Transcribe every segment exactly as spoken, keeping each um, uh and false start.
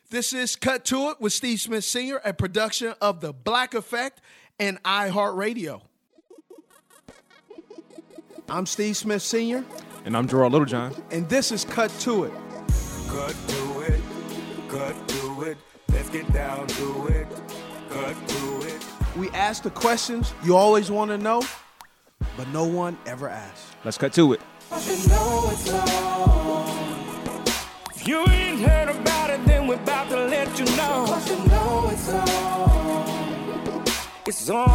This is Cut to It with Steve Smith Senior, a production of The Black Effect and iHeartRadio. I'm Steve Smith Senior And I'm Gerard Littlejohn. And this is Cut to It. Cut to it, cut to it, let's get down to it, cut to it. We ask the questions you always want to know, but no one ever asks. Let's cut to it. You know it's on. If you ain't heard about it, then we're about to let you know. Cause you know it's on. It's on.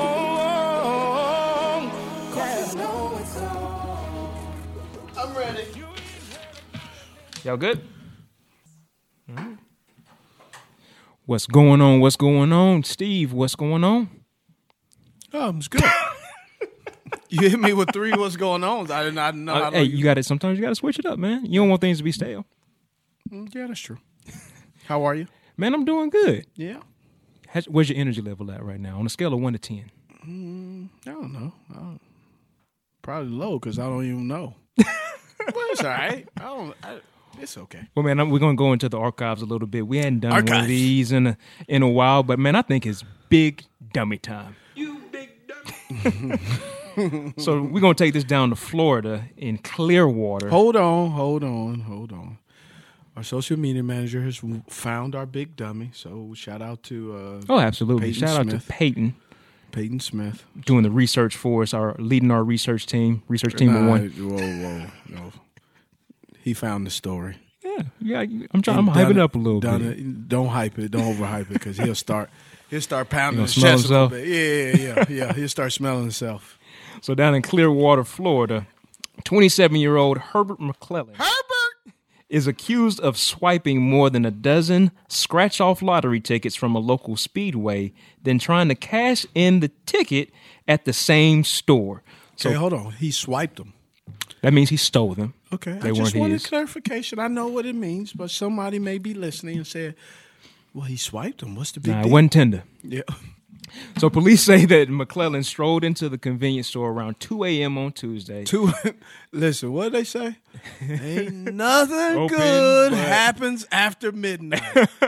Cause you know it's on. I'm ready. Y'all good? Mm-hmm. What's going on? What's going on? Steve, what's going on? Oh, it's good. You hit me with three what's going on. I did not know Uh, how to hey, you got it. Sometimes you got to switch it up, man. You don't want things to be stale. Yeah, that's true. How are you? Man, I'm doing good. Yeah. How's- Where's your energy level at right now on a scale of one to ten? Mm, I don't know. I don't, probably low because I don't even know. But it's all right. I don't. I, it's okay. Well, man, I'm, we're gonna go into the archives a little bit. We hadn't done one Archives. of these in a in a while, but man, I think it's big dummy time. You big dummy. So we're gonna take this down to Florida in Clearwater. Hold on. Hold on. Hold on. Our social media manager has found our big dummy. So shout out to uh, Oh, absolutely! Peyton Shout out Smith. to Peyton Peyton Smith. doing the research for us, our leading our research team, research team of Nah, one. Whoa, whoa, no. He found the story. Yeah, yeah. I'm trying. I'm And hyping done it up a little done bit. It. Don't hype it. Don't overhype it because he'll start. He'll start pounding He his gonna chest a smell little bit. Yeah, yeah, yeah, yeah. He'll start smelling himself. So down in Clearwater, Florida, twenty-seven-year-old Herbert McClellan Herbert. is accused of swiping more than a dozen scratch-off lottery tickets from a local speedway, then trying to cash in the ticket at the same store. So Okay, hold on. He swiped them. that means he stole them. Okay, They I just weren't wanted his. clarification. I know what it means, but somebody may be listening and say, "Well, he swiped them. What's the big Nah, it deal?" wasn't tender. Yeah. So police say that McClellan strolled into the convenience store around two a.m. on Tuesday. Two. Listen, what they say? Ain't nothing Open, good but- happens after midnight.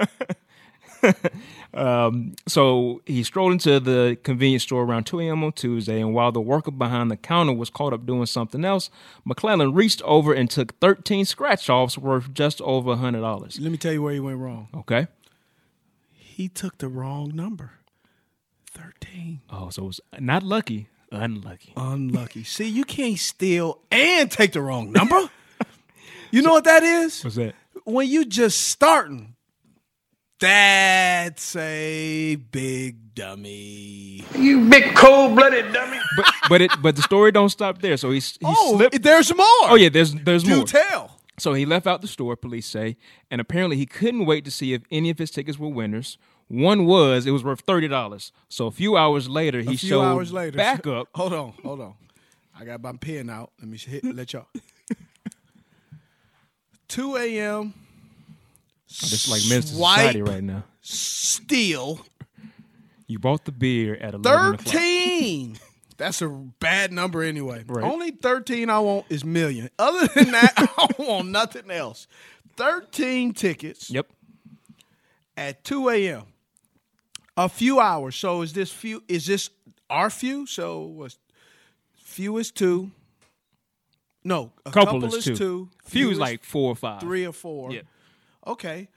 Um, so he strolled into the convenience store around two a.m. on Tuesday, and while the worker behind the counter was caught up doing something else, McClellan reached over and took thirteen scratch-offs worth just over one hundred dollars. Let me tell you where he went wrong. Okay? He took the wrong number. thirteen. Oh, so it was not lucky, unlucky. Unlucky. See, you can't steal and take the wrong number. You know what that is? What's that? When you just starting. That's a big dummy. You big cold-blooded dummy. But but it but the story don't stop there. So he, he Oh, slipped. there's more. Oh yeah, there's there's Do more. tell. So he left out the store, police say, and apparently he couldn't wait to see if any of his tickets were winners. One was, it was worth thirty dollars. So a few hours later, he A few showed hours later. back up. Hold on, hold on. I got my pen out. Let me hit, let y'all. two a.m. This is like Minister Swipe. Society right now. Steal. You bought the beer at eleven o'clock. thirteen. That's a bad number anyway. Right. Only thirteen I want is million. Other than that, I don't want nothing else. thirteen tickets Yep. at two a.m. A few hours. So is this few? Is this our few? So what's few is two. No, a Couple, couple, is two. two. Few is like four or five. three or four. Yeah. Okay.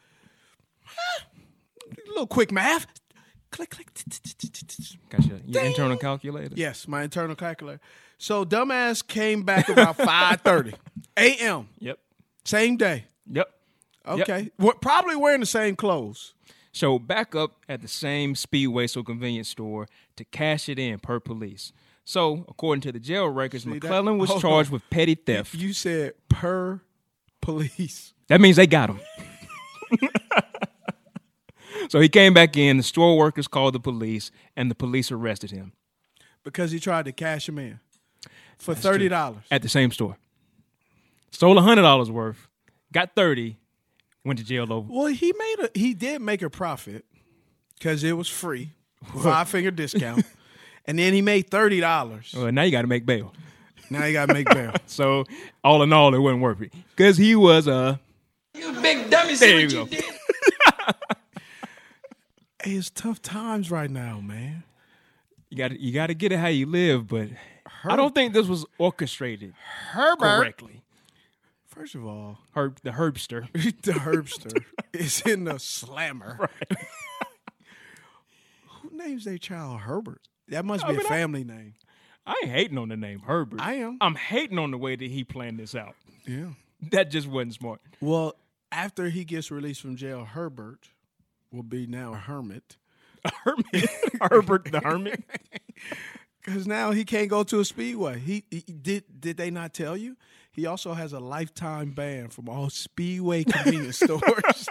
A little quick math. Click, click. Gotcha. Your Ding. internal calculator. Yes, my internal calculator. So dumbass came back about five thirty a.m. Yep. Same day. Yep. Okay. We're probably wearing the same clothes. So back up at the same Speedway so convenience store to cash it in per police. So according to the jail records, See, that- McClellan was hold charged on. with petty theft. You said per police. That means they got him. So he came back in, the store workers called the police, and the police arrested him. Because he tried to cash him in for thirty dollars. At the same store. Stole one hundred dollars worth, got thirty, went to jail over. Well, he made a he did make a profit because it was free, five finger discount, and then he made thirty dollars. Well, now you got to make bail. Now you got to make bail. So all in all, it wasn't worth it because he was a. You big dummy. There See you what go. you did? Hey, it's tough times right now, man. You got you got to get it how you live, but I don't think this was orchestrated Herbert. correctly. First of all, Herb, the Herbster. the Herbster is in the slammer. Right. Who names their child Herbert? That must I be mean, a I- family name. I ain't hating on the name Herbert. I am. I'm hating on the way that he planned this out. Yeah. That just wasn't smart. Well, after he gets released from jail, Herbert will be now a hermit. Hermit. Herbert the Hermit. Because now he can't go to a speedway. He, he did. Did they not tell you? He also has a lifetime ban from all speedway convenience stores.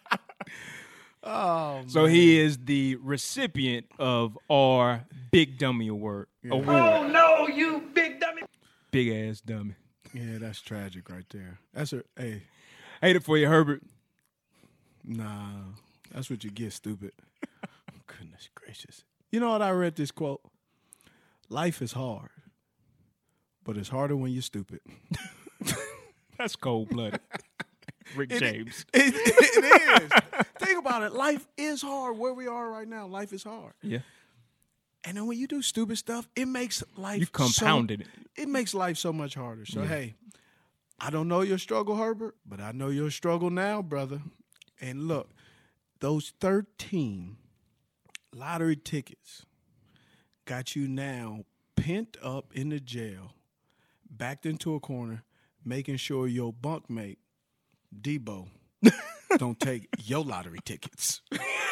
Oh, So he is the recipient of our Big Dummy Award. Award. Oh no, you big dummy. Big ass dummy. yeah, that's tragic right there. That's a hey, Hate it for you, Herbert. nah, that's what you get, stupid. Goodness gracious. You know what? I read this quote. Life is hard, but it's harder when you're stupid. That's cold blooded. Rick James. It, it is. Think about it. Life is hard. Where we are right now, life is hard. Yeah. And then when you do stupid stuff, it makes life You compounded so, it. It makes life so much harder. So hey, I don't know your struggle, Herbert, but I know your struggle now, brother. And look, those thirteen lottery tickets got you now pent up in the jail, backed into a corner, making sure your bunkmate, Debo, don't take your lottery tickets.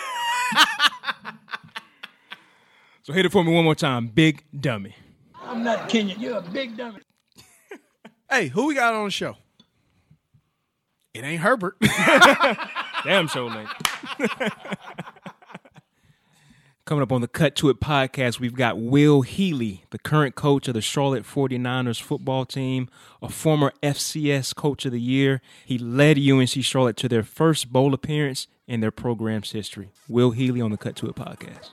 So hit it for me one more time. Big Dummy. I'm not Kenyan. You're a big dummy. Hey, who we got on the show? It ain't Herbert. Damn show late. Coming up on the Cut to It podcast, we've got Will Healy, the current coach of the Charlotte forty-niners football team, a former F C S Coach of the Year. He led U N C Charlotte to their first bowl appearance in their program's history. Will Healy on the Cut to It podcast.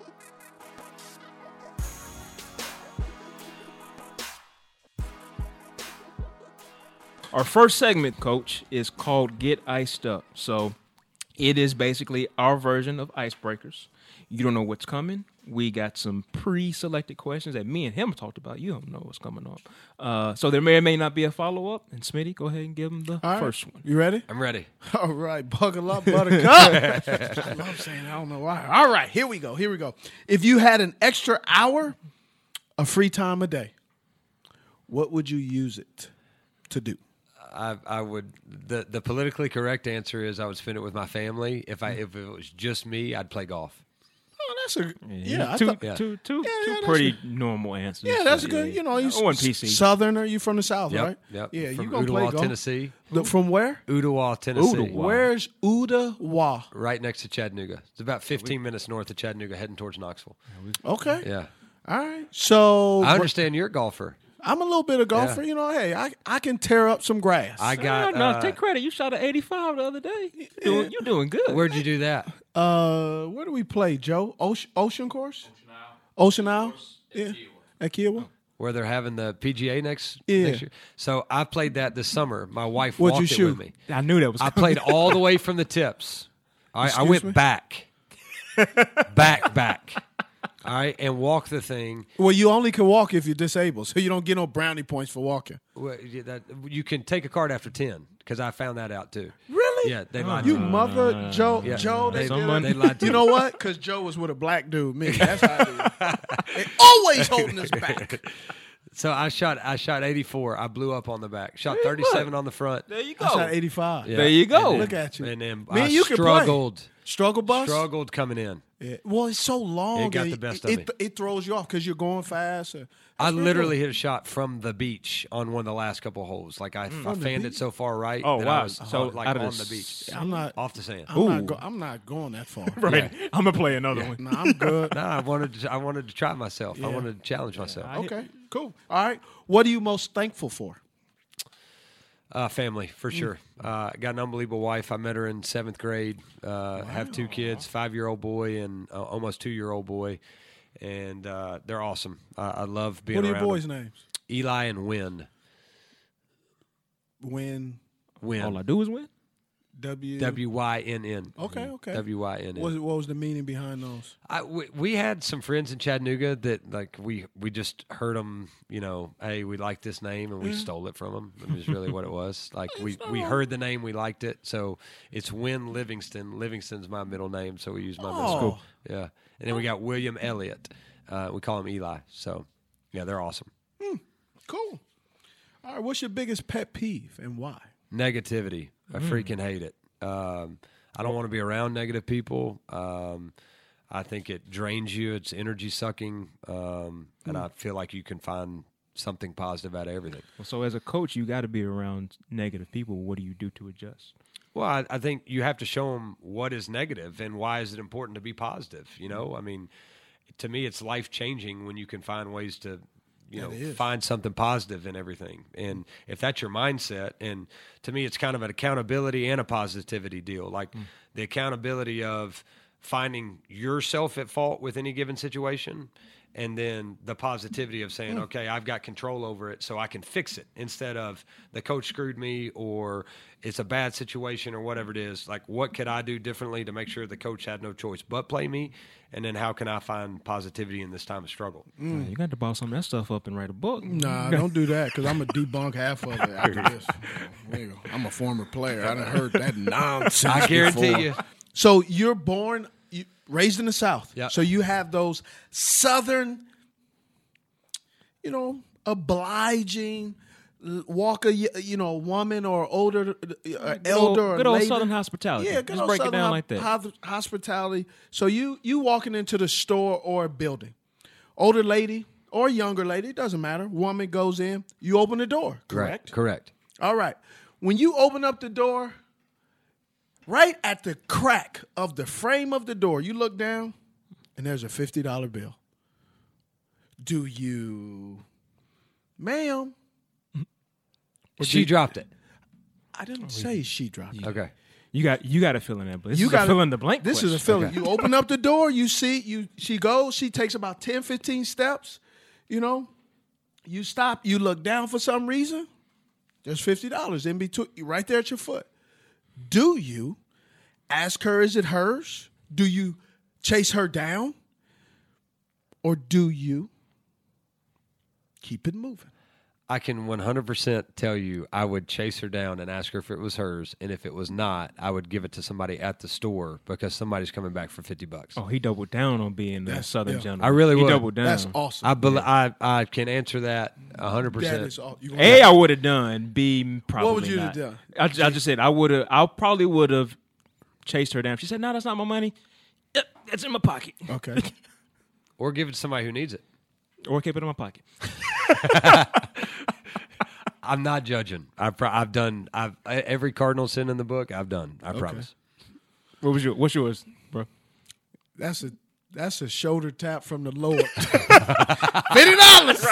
Our first segment, Coach, is called Get Iced Up. So it is basically our version of Icebreakers. You don't know what's coming. We got some pre-selected questions that me and him talked about. You don't know what's coming up. Uh, so there may or may not be a follow-up. And Smitty, go ahead and give him the All right. first one. You ready? I'm ready. All right, buckle up, buttercup. I love saying I don't know why. All right, here we go. Here we go. If you had an extra hour of free time a day, what would you use it to do? I, I would. The, the politically correct answer is I would spend it with my family. If I if it was just me, I'd play golf. Oh, that's a yeah. I two, thought, Yeah. two, two, Yeah, yeah, two that's pretty normal answers. yeah, that's So, a good. You know, you I want P C. Southerner. You from the South, Yep, right? yep. Yeah, From you gonna play Ottawa, golf? Tennessee. The- from where? Ottawa, Tennessee. Ottawa. Where's Ottawa? Right next to Chattanooga. It's about fifteen minutes north of Chattanooga, heading towards Knoxville. Okay. Yeah. All right. So I understand you're a golfer. I'm a little bit of golfer. Yeah. You know, hey, I I can tear up some grass. I got. No, no, uh, take credit. You shot an eighty-five the other day. You doing, you doing good. Where'd you do that? Uh, where do we play, Joe? Ocean, Ocean Course? Ocean Isle? Yeah. At Kiowa? Where they're having the P G A next, Yeah. next year. So I played that this summer. My wife What'd walked you it shoot? with me. I knew that was I coming. played all the way from the tips. All right, I Excuse went me? back, back, back. All right, and walked the thing. Well, you only can walk if you're disabled, so you don't get no brownie points for walking. Well, yeah, that- You can take a card after ten because I found that out too. Really? Yeah, they lied You to me. mother, Joe, Yeah. Joe, they, They- did they it. lied to You me. know what? Because Joe was with a black dude. Me, that's how I do it. They always holding us back. So I shot. I shot eighty-four. I blew up on the back. Shot thirty-seven on the front. There you I go. shot eighty-five. Yeah. There you go. And then- Look at you. And then Man, I you can play. struggled. Struggle bus? Struggled coming in. Yeah. Well, it's so long. It got and the best it, of me. It, it throws you off because you're going fast. That's I pretty literally cool. hit a shot from the beach on one of the last couple holes. Like I, I From the fanned beach? it so far right. Oh, that wow. I was So like out of on the the beach, I'm not. off the sand. I'm not, Ooh. go, I'm not going that far. Right. I'm going to play another one. No, I'm good. No, I wanted. To, I wanted to try myself. I Yeah. wanted to challenge myself. Okay, cool. All right. What are you most thankful for? Uh, family, for sure. Uh, got an unbelievable wife. I met her in seventh grade. Uh, Have two kids, five-year-old boy and uh, almost two-year-old boy, and uh, they're awesome. Uh, I love being What are your around boys' them. names? Eli and Win. When Win. All I do is win. W W Y N N. Okay, okay. W Y N What, N. what was the meaning behind those? I, we, we had some friends in Chattanooga that like we we just heard them, you know, hey, we like this name and we stole it from them. It was really what it was. Like we, we heard the name, we liked it, so it's Win Livingston. Livingston's my middle name, so we use my middle Oh. name. Yeah, and then we got William Elliott. Uh, we call him Eli. So yeah, they're awesome. Cool. All right, what's your biggest pet peeve and why? Negativity. I freaking hate it. Um, I don't want to be around negative people. Um, I think it drains you. It's energy sucking, um, and I feel like you can find something positive out of everything. So as a coach, you got to be around negative people. What do you do to adjust? Well, I, I think you have to show them what is negative and why is it important to be positive. You know, I mean, to me, it's life changing when you can find ways to, you That know, is. find something positive in everything. And if that's your mindset, and to me, it's kind of an accountability and a positivity deal. Like Mm. the accountability of finding yourself at fault with any given situation, and then the positivity of saying, Mm. okay, I've got control over it so I can fix it, instead of the coach screwed me or it's a bad situation or whatever it is. Like, what could I do differently to make sure the coach had no choice but play me? And then how can I find positivity in this time of struggle? Uh, You got to ball some of that stuff up and write a book. Nah, don't do that because I'm going to debunk half of it after this. There you go. I'm a former player. I done heard that nonsense I guarantee before. you. So you're born, you, raised in the South. Yeah. So you have those Southern, you know, obliging, l- walk a, y- you know, woman or older, uh, Good elder old, or good old lady. Southern hospitality. Yeah, good Just old break Southern it down hop- like that. hop- hospitality. So you you walking into the store or a building, older lady or younger lady, it doesn't matter. Woman goes in, you open the door, correct? Right. Correct. All right. When you open up the door, right at the crack of the frame of the door, you look down, and there's a fifty dollar bill. Do you, ma'am? She dropped it. I didn't say she dropped it. Okay. You got you got to fill in that, but this You is got a fill in the blank. This is a question. fill in. Okay. You open up the door, you see, you she goes, she takes about ten, fifteen steps, you know. You stop, you look down for some reason, there's fifty dollars in between, right there at your foot. Do you ask her, is it hers? Do you chase her down? Or do you keep it moving? I can one hundred percent tell you I would chase her down and ask her if it was hers, and if it was not, I would give it to somebody at the store because somebody's coming back for fifty bucks. Oh, he doubled down on being the That's- Southern yeah. gentleman. I really he would. doubled down. That's awesome. I, bel I I can answer that one hundred That percent. is all. You A, I would have done. B, probably would you not. have done? I, I just said I would have. I probably would have chased her down. She said, "No, that's not my money. Yep, it's in my pocket, Okay. Or give it to somebody who needs it. or keep it in my pocket." I'm not judging. I've pro- I've done. I've every cardinal sin in the book. I've done. I promise. What was your? What's yours, bro? That's a that's a shoulder tap from the Lord. Fifty dollars.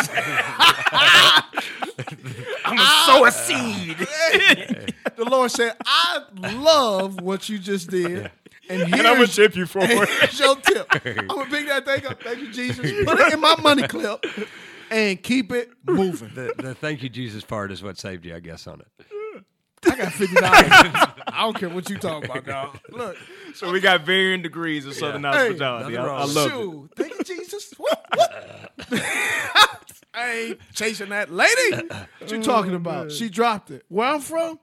I'm gonna sow a seed. The Lord said, "I love what you just did, and, here's, And I'm gonna tip you for and it. here's your tip. I'm gonna pick that thing up. Thank you, Jesus. Put it in my money clip and keep it moving. The the thank you Jesus part is what saved you, I guess, on it. I got fifty dollars. I don't care what you talking about, dog. Look, So we got varying degrees of Southern hospitality. nothing I, wrong I with love it. Shoot. Thank you, Jesus. What? What? I ain't chasing that lady. What you talking about? She dropped it. Where I'm from?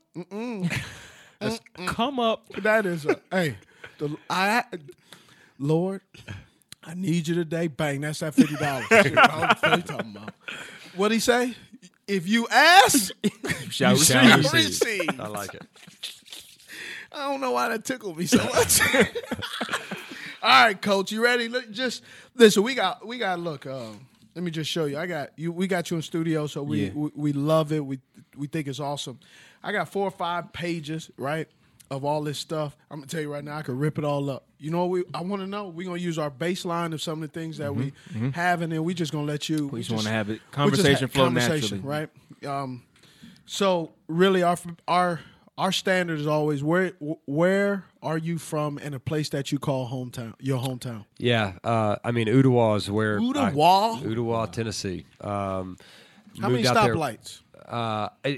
Come up. That is a hey. The, I Lord, I need you today. Bang, that's that fifty dollars. What you talking about? What'd he say? If you ask, Shall you receive. shall receive. receive. I like it. I don't know why that tickled me so much. All right, Coach, you ready? Look, just listen. We got, we got. Look, um, let me just show you. I got you. We got you in studio, so we, Yeah. we we love it. We we think it's awesome. I got four or five pages, right, of all this stuff. I'm gonna tell you right now, I could rip it all up. You know what we? I want to know. We're gonna use our baseline of some of the things that we have, and then we just gonna let you. We just just- wanna have it- we just conversation have flow conversation, naturally. right? Um, so really, our our our standard is always where where are you from, and a place that you call hometown, your hometown. Yeah, uh, I mean Ottawa is where Ottawa? I, Ottawa, Tennessee. Um, How moved many out there- stoplights? Uh, it- it's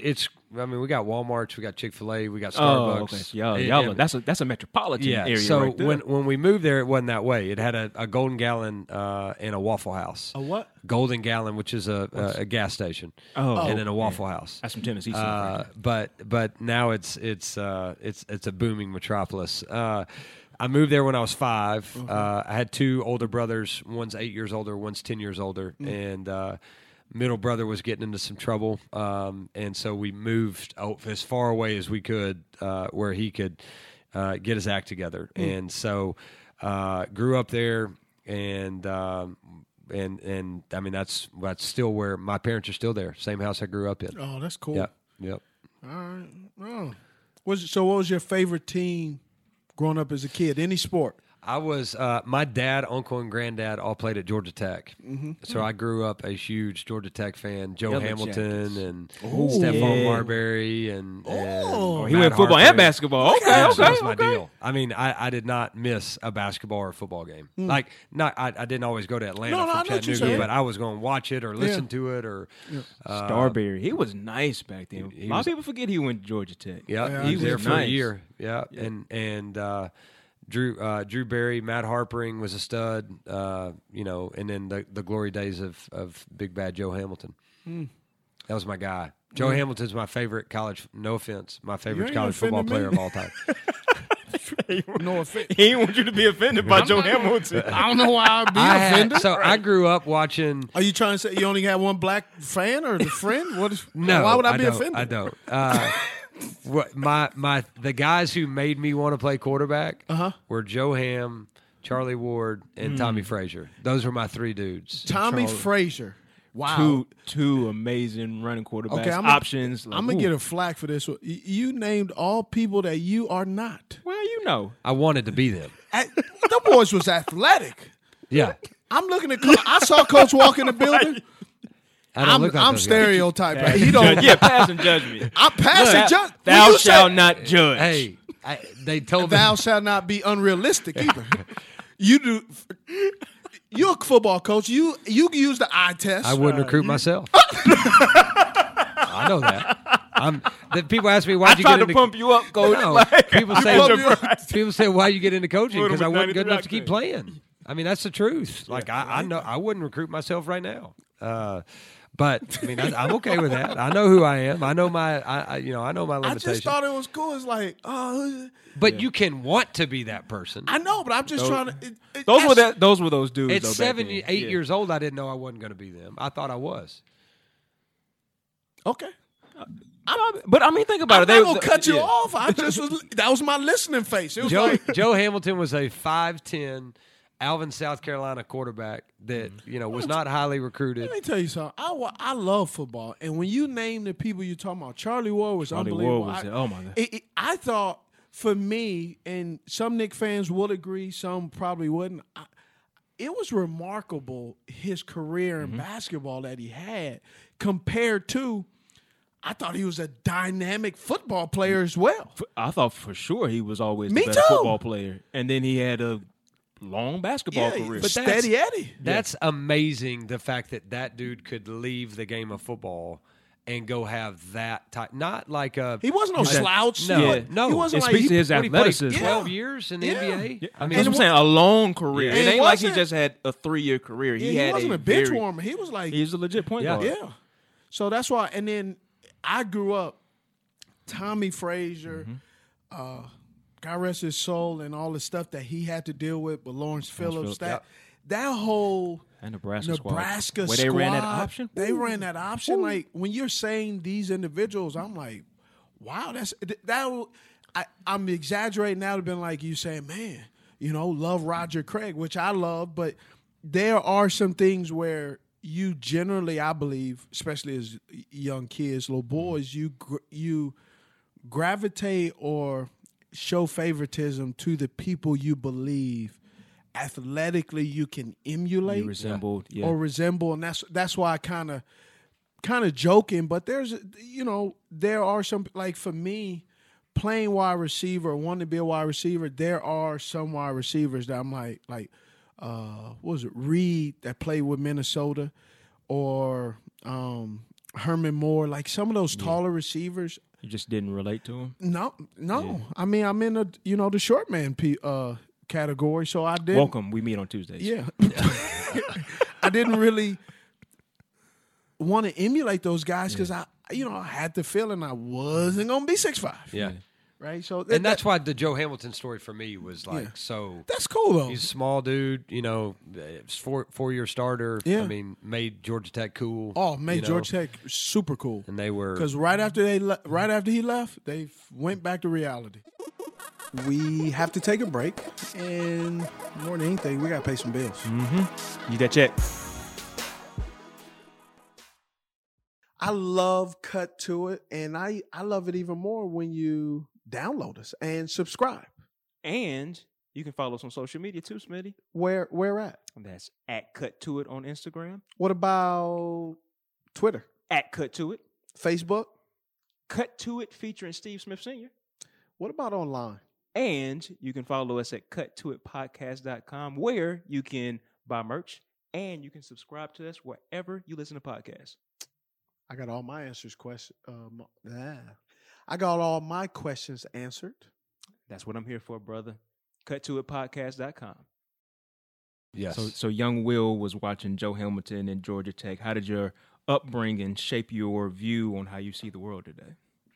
I mean, we got Walmarts, we got Chick-fil-A, we got Oh, Starbucks. okay. Y'all, And- y'all, and- that's a that's a metropolitan yeah. area So right there. when when we moved there, it wasn't that way. It had a, a Golden Gallon uh, and a Waffle House. A what? Golden Gallon, which is a, a, a gas station, Oh, and then a yeah. Waffle House. That's from Tennessee. stuff Uh, right there. but but now it's it's uh, it's it's a booming metropolis. Uh, I moved there when I was five. Uh, I had two older brothers. One's eight years older. One's ten years older. And uh, middle brother was getting into some trouble, um, and so we moved out as far away as we could, uh, where he could uh, get his act together. And so uh, grew up there, and. Um, and and I mean that's that's still where my parents are still there. Same house I grew up in. Oh, that's cool. Yep. Yep. All right. Oh. Was so? What was your favorite team growing up as a kid? Any sport? I was uh, my dad, uncle, and granddad all played at Georgia Tech, mm-hmm. so I grew up a huge Georgia Tech fan. Joe Yellow Hamilton Jackets. and Ooh. Stephon Yeah. Marbury and, and Oh. he Matt went football Harper. and basketball. Okay, Yeah, okay, so that's my okay. deal. I mean, I, I did not miss a basketball or football game. Like, not I, I didn't always go to Atlanta No, no, I from know what you're Chattanooga, saying. but I was going to watch it or listen to it or. Uh, Starberry, he was nice back then. he a lot was- of people forget he went to Georgia Tech. Yeah, Yeah, he he was there was for a nice. year. Yeah, and and uh, Drew uh, Drew Barry, Matt Harpering was a stud. Uh, you know, and then the, the glory days of of Big Bad Joe Hamilton. That was my guy. Joe Hamilton's my favorite college. No offense, my favorite ain't college football offending player me. of all time. No offense. He didn't want you to be offended by Joe Hamilton. I don't know why I'd be I had- offended. so I grew up watching. Are you trying to say you only have one black fan or the friend? What is? No, Why would I be don't, offended? I don't. Uh, what my my the guys who made me want to play quarterback Uh-huh. were Joe Ham, Charlie Ward, and Tommy Frazier. Those were my three dudes. Tommy Charlie. Frazier. Wow. Two two amazing running quarterbacks. Okay, I'm options. I'm gonna get a flack for this one. Y- You named all people that you are not. Well, you know. I wanted to be them. At, the boys was athletic. Yeah. I'm looking at. Co- I saw Coach walk in the building. I don't I'm, look like I'm those guys. stereotyping. He don't. yeah, passing judgment. I'm passing Look, judgment. Thou When you shalt say, not judge. Hey, I, they told me. Thou shalt not be unrealistic either. You do. You're a football coach. You you use the eye test. I wouldn't recruit myself. I know that. I'm. The people ask me why I you tried get to into. punk you up, coach. No, Like, people You say pump me up. people say why you get into coaching Put 'em because I with wasn't good ninety-three enough to keep octane. playing. I mean that's the truth. Like I, I know I wouldn't recruit myself right now. Uh, but I mean I, I'm okay with that. I know who I am. I know my. I, I you know I know my I limitations. just thought it was cool. It's like, oh, but you can want to be that person. I know, but I'm just trying to. It, it, those were that's- that. Those were those dudes. At though, back seven, then. eight Yeah. years old, I didn't know I wasn't going to be them. I thought I was. Okay. I- But I mean, think about I'm it. They not gonna cut you yeah. off. I just was. That was my listening face. It was Joe like, Joe Hamilton was a five ten Alvin, South Carolina quarterback that you know was not highly recruited. let me tell you something. I, wa- I love football, and when you name the people you're talking about, Charlie Ward was Charlie unbelievable. Ward was- I, oh, my God. It, it, I thought for me, and some Knick fans will agree, some probably wouldn't. I, it was remarkable his career Mm-hmm. in basketball that he had compared to. I thought he was a dynamic football player as well. I thought for sure he was always Me the best too. football player, and then he had a long basketball Yeah, career. but that's- steady Eddie. That's amazing. The fact that that dude could leave the game of football and go have that type. Not like a. He wasn't no He said- slouch. No, He wa- no. He wasn't It like speaks to his what, he played athleticism. Twelve Yeah. years in the Yeah. N B A. I I mean, mean, that's what I'm it saying, a long career. And It it ain't like he wasn't- just had a three year career. Yeah, He he, had wasn't a, a, bench very, warmer. He was like, He's a legit point Yeah. guard. yeah. So that's why. And then I grew up, Tommy Frazier, uh, God rest his soul, and all the stuff that he had to deal with with Lawrence Phillips. Phillips, That yep. that whole And Nebraska, Nebraska squad. Where squad, they ran that option. They Ooh. ran that option. Like when you're saying these individuals, I'm like, wow, that's that. I, I'm exaggerating now to been like you saying, man, you know, love Roger Craig, which I love, but there are some things where you generally, I believe, especially as young kids, little boys, you gr- you gravitate or show favoritism to the people you believe athletically you can emulate You resembled, yeah. or resemble, and that's that's why I kind of kind of joking, but there's you know there are some, like for me playing wide receiver or wanting to be a wide receiver, there are some wide receivers that I'm like like uh what was it Reed that played with Minnesota, or um Herman Moore, like some of those taller receivers. You just didn't relate to him? No, no. I mean, I'm in a you know the short man p uh, category, so I did. Welcome. We meet on Tuesdays. Yeah, I didn't really want to emulate those guys because I, you know, I had the feeling I wasn't gonna be six five. Yeah. Right. So And that's why the Joe Hamilton story for me was like Yeah. so. that's cool though. He's a small dude, you know, four four year starter. Yeah. I mean, made Georgia Tech cool. Oh, made you know, Georgia Tech super cool. and they were Because right after they le- right after he left, they f- went back to reality. We have to take a break, and more than anything, we got to pay some bills. Need that check. I love Cut to It, and I, I love it even more when you download us and subscribe. And you can follow us on social media too, Smitty. Where where at? That's at Cut To It on Instagram. What about Twitter, At Cut To It. Facebook? Cut To It featuring Steve Smith Senior What about online? And you can follow us at cut to it podcast dot com, where you can buy merch and you can subscribe to us wherever you listen to podcasts. I got all my answers. Question. Um, ah. I got all my questions answered. That's what I'm here for, brother. cut to it podcast dot com. yes. So, so young Will was watching Joe Hamilton and Georgia Tech. How did your upbringing shape your view on how you see the world today?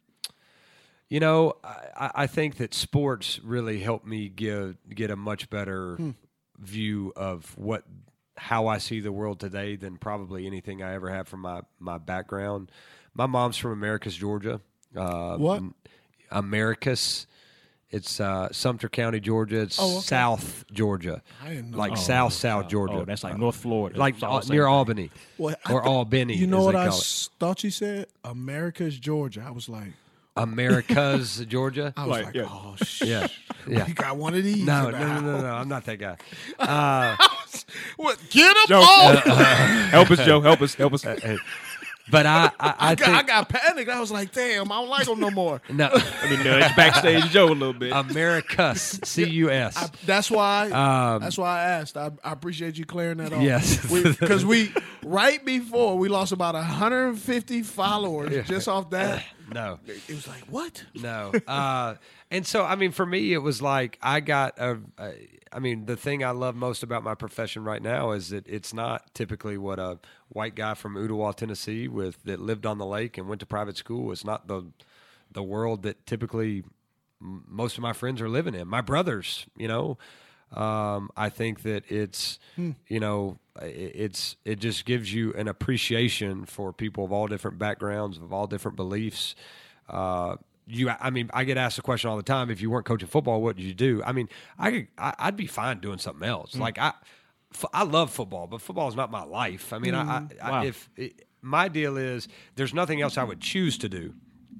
You know, I, I think that sports really helped me give get a much better Hmm. view of what how I see the world today than probably anything I ever had from my, my background. My mom's from Americus, Georgia. Uh, What? Americus. It's uh, Sumter County, Georgia. It's Oh, okay. South Georgia, I didn't know. like Oh, South South Georgia. Oh, that's like North Florida. like It's all uh, the same near thing. Albany Well, I or th- Albany. You know as what they I call it. s- thought you said? America's Georgia. I was like, America's Georgia. I was Like, like, yeah. oh shit. Yeah, yeah. You got one of these. No, in no, the no, no, house. no. I'm not that guy. Uh, What? Get him Joe, off! help us, Joe. Help us. Help us. but I, I, I, I, got, think I got panicked. I was like, damn, I don't like him no more. no. I mean, nudge backstage Joe a little bit. Americus, C U S. I, that's why. Um, that's why I asked. I, I appreciate you clearing that off. Yes. because we, right before we lost about one hundred fifty followers just off that. No, It was like, what? no. Uh, and so, I mean, for me, it was like I got a. a I mean, the thing I love most about my profession right now is that it's not typically what a white guy from Ottawa, Tennessee, with that lived on the lake and went to private school. It's not the the world that typically m- most of my friends are living in. My brothers, you know, um, I think that it's you know i- it's it just gives you an appreciation for people of all different backgrounds, of all different beliefs. Uh, You, I mean, I get asked the question all the time. If you weren't coaching football, what did you do? I mean, I, could, I I'd be fine doing something else. Like I, f- I love football, but football is not my life. I mean, I, I, Wow. I if it, my deal is, there's nothing else I would choose to do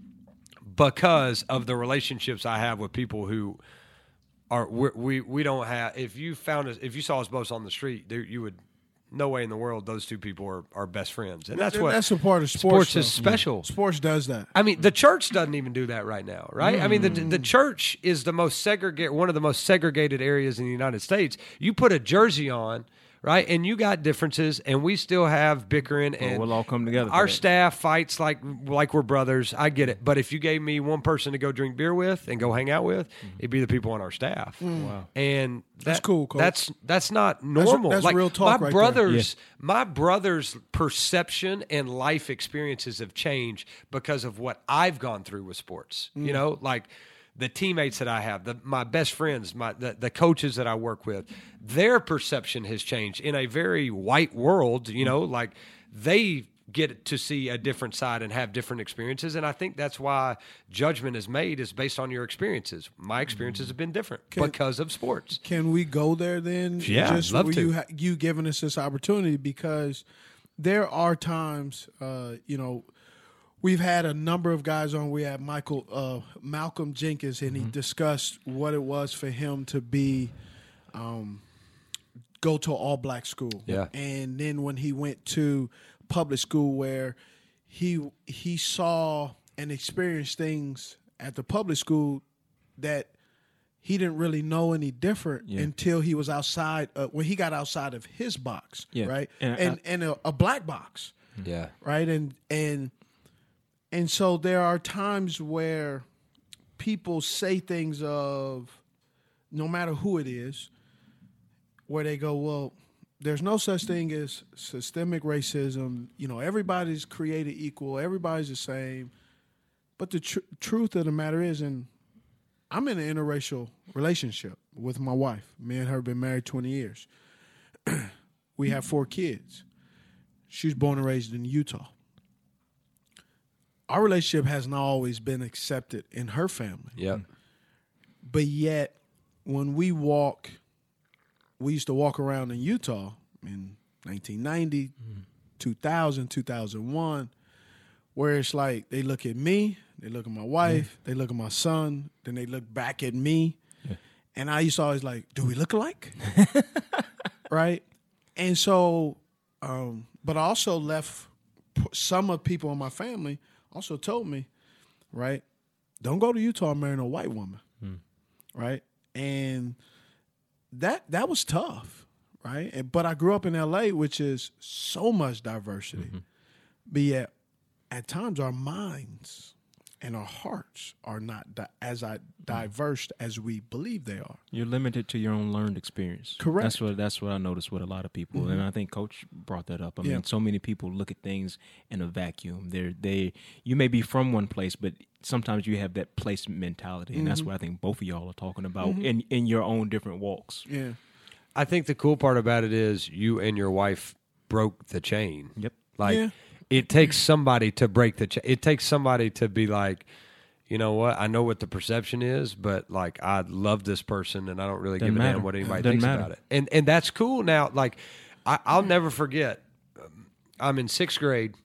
because of the relationships I have with people who are we we, we don't have. If you found us, if you saw us both on the street, there, you would. No way in the world those two people are, are best friends, and that's what That's a part of sports. sports is though. special. Sports does that. I mean, the church doesn't even do that right now, right? I mean, the the church is the most segregate, one of the most segregated areas in the United States. You put a jersey on, right, and you got differences, and we still have bickering, and we'll all come together for Our that. staff fights like like we're brothers. I get it, but if you gave me one person to go drink beer with and go hang out with, it'd be the people on our staff. Wow. And that, That's cool, Coach. That's that's not normal. that's like real talk my right there. brothers, my brother's perception and life experiences have changed because of what I've gone through with sports. Mm. You know, like the teammates that I have, the, my best friends, my the, the coaches that I work with, their perception has changed in a very white world. You know, like they get to see a different side and have different experiences, and I think that's why judgment is made is based on your experiences. My experiences have been different because of sports. Can we go there then? Yeah, just love for to. you ha- you giving us this opportunity, because there are times, uh, you know, we've had a number of guys on. We had Michael uh, Malcolm Jenkins, and he discussed what it was for him to be um, go to all black school. Yeah. And then when he went to public school, where he he saw and experienced things at the public school that he didn't really know any different Yeah. until he was outside uh, when he got outside of his box, Yeah. right? And And I- and, a, a black box. Yeah. Right. And, and, and so there are times where people say things of, no matter who it is, where they go, well, there's no such thing as systemic racism. You know, everybody's created equal. Everybody's the same. But the tr- truth of the matter is, and I'm in an interracial relationship with my wife. Me and her have been married twenty years. We have four kids. She's born and raised in Utah. Our relationship has not always been accepted in her family. Yep. But yet, when we walk, we used to walk around in Utah in nineteen ninety, mm. two thousand, two thousand one, where it's like they look at me, they look at my wife, yeah. they look at my son, then they look back at me. Yeah. And I used to always like, do we look alike? Right? And so, um, but I also left some of people in my family also told me, right, don't go to Utah and marry no white woman. Mm. Right? And that that was tough, right? And, but I grew up in L A, which is so much diversity. Mm-hmm. But yet, at times, our minds and our hearts are not di- as I, diverse as we believe they are. You're limited to your own learned experience. Correct. That's what that's what I noticed with a lot of people, mm-hmm. and I think Coach brought that up. I yeah. mean, so many people look at things in a vacuum. They're they you may be from one place, but sometimes you have that place mentality, and mm-hmm. that's what I think both of y'all are talking about mm-hmm. in in your own different walks. Yeah, I think the cool part about it is you and your wife broke the chain. Yep. Like yeah. it takes somebody to break the chain. It takes somebody to be like, you know what? I know what the perception is, but like I love this person, and I don't really Doesn't give a matter. damn what anybody Doesn't thinks matter. about it. And and that's cool. Now, like I, I'll never forget. Um, I'm in sixth grade.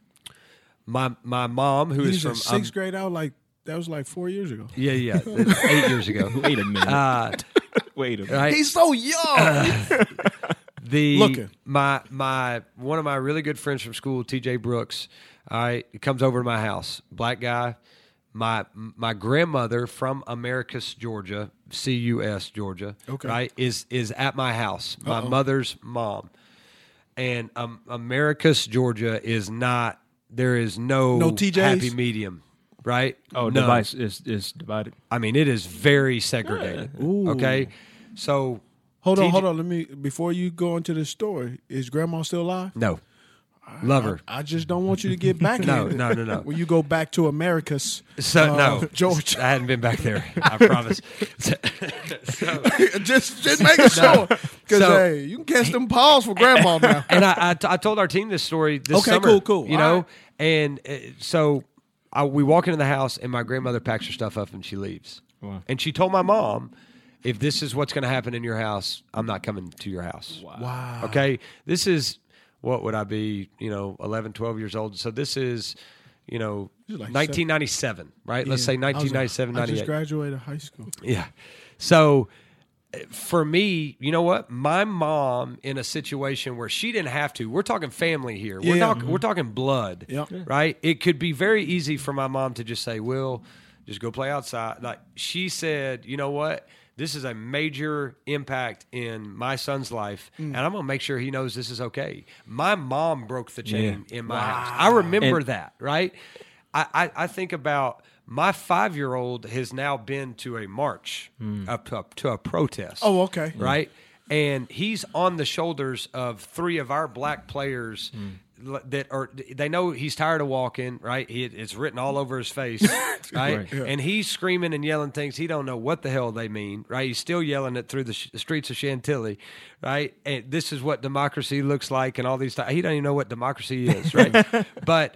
My my mom, who you is from 6th um, grade out, like that was like four years ago. Yeah, yeah, it's eight years ago. Wait a minute. Uh, Wait a minute. right? He's so young. Uh, the Looking. my my one of my really good friends from school, T J Brooks. All right, he comes over to my house. Black guy. My my grandmother from Americus, Georgia, C U S, Georgia, okay. right, is is at my house. My Uh-oh. mother's mom. And um, Americus, Georgia is not, there is no, No T Js? happy medium, right? Oh, no. device is is divided. I mean, it is very segregated, Ooh. okay? So. Hold on, T J hold on. Let me, before you go into this story, is Grandma still alive? No. Love her. I, I just don't want you to get back No, in it. no, no, no. When you go back to Americus, So, uh, no. Georgia. I hadn't been back there, I promise. so, just just making sure. Because, So- hey, you can catch them paws for Grandma now. and I, I, t- I told our team this story this Okay, summer. cool, cool. You All know, right. and uh, so I, we walk into the house, and my grandmother packs her stuff up and she leaves. Wow. And she told my mom, if this is what's going to happen in your house, I'm not coming to your house. Wow. Okay? This is, what would I be, you know, eleven, twelve years old. So this is, you know, This is like nineteen ninety-seven, right? Let's Yeah. say I was- nineteen ninety-seven, I just ninety-eight. graduated high school. Yeah. So uh, for me, you know what? My mom in a situation where she didn't have to. We're talking family here. We're Yeah. not we're talking blood. Yep. Yeah. Right? It could be very easy for my mom to just say, "Will, just go play outside." Like she said, "You know what? This is a major impact in my son's life, Mm. and I'm going to make sure he knows this is okay." My mom broke the chain Yeah. in my house. I remember And- that, right? I, I, I think about my five-year-old has now been to a march, up to, up to a protest. Oh, okay. Right? And he's on the shoulders of three of our black players l- that are, they know he's tired of walking, right? He, it's written all over his face, right? Right. Yeah. And he's screaming and yelling things he don't know what the hell they mean, right? He's still yelling it through the sh- streets of Chantilly, right? And this is what democracy looks like and all these th- he don't even know what democracy is, right? But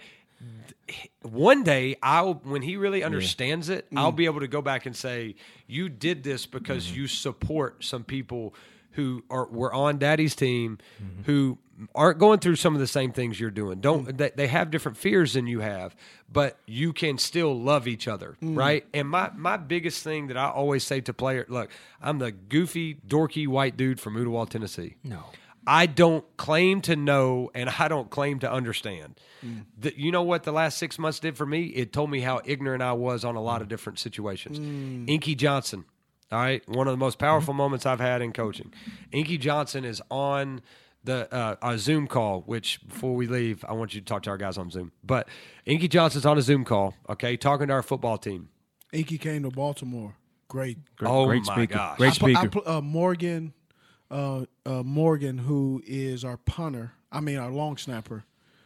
one day I'll when he really understands it, I'll be able to go back and say, you did this because Mm-hmm. you support some people who are were on daddy's team mm-hmm. who aren't going through some of the same things you're doing. Don't mm-hmm. they, they have different fears than you have, but you can still love each other, mm-hmm. right? And my my biggest thing that I always say to players, look, I'm the goofy, dorky white dude from Ooltewah, Tennessee. No. I don't claim to know, and I don't claim to understand. Mm. The, you know what the last six months did for me? It told me how ignorant I was on a lot of different situations. Mm. Inky Johnson, all right, one of the most powerful mm-hmm. moments I've had in coaching. Inky Johnson is on the uh, a Zoom call, which before we leave, I want you to talk to our guys on Zoom. But Inky Johnson's on a Zoom call, okay, talking to our football team. Inky came to Baltimore. Great. Great, Oh, great my speaker. gosh. Great I pl- I speaker. pl- uh, Morgan, uh, uh, Morgan, who is our punter, I mean our long snapper,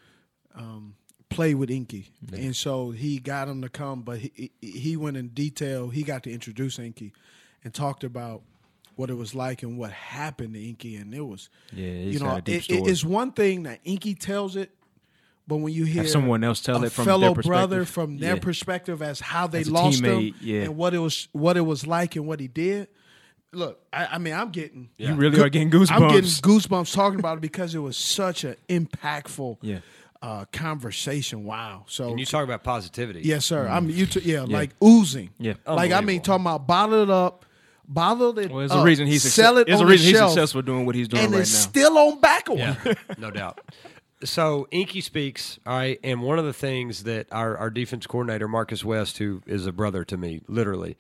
um, played with Inky, yeah. and so he got him to come. But he he went in detail. He got to introduce Inky, and talked about what it was like and what happened to Inky, and it was, yeah, you know, it, it, it's one thing that Inky tells it, but when you hear Have someone else tell a it from fellow their perspective, brother from their yeah. perspective as how they As a lost teammate, him yeah. and what it was what it was like and what he did. Look, I, I mean, I'm getting You really are getting goosebumps. I'm getting goosebumps talking about it because it was such an impactful Yeah. uh, conversation. Wow. So And you talk about positivity. yes, sir. I mean, you t- yeah, Yeah. like oozing. Yeah. Like I mean, talking about bottle it up, bottle it. Well, there's up, a reason he's sell success- it There's on a reason the he's shelf, successful doing what he's doing and right now. it's still on back order. Yeah, no doubt. So Inky speaks, all right, and one of the things that our, our defense coordinator, Marcus West, who is a brother to me, literally,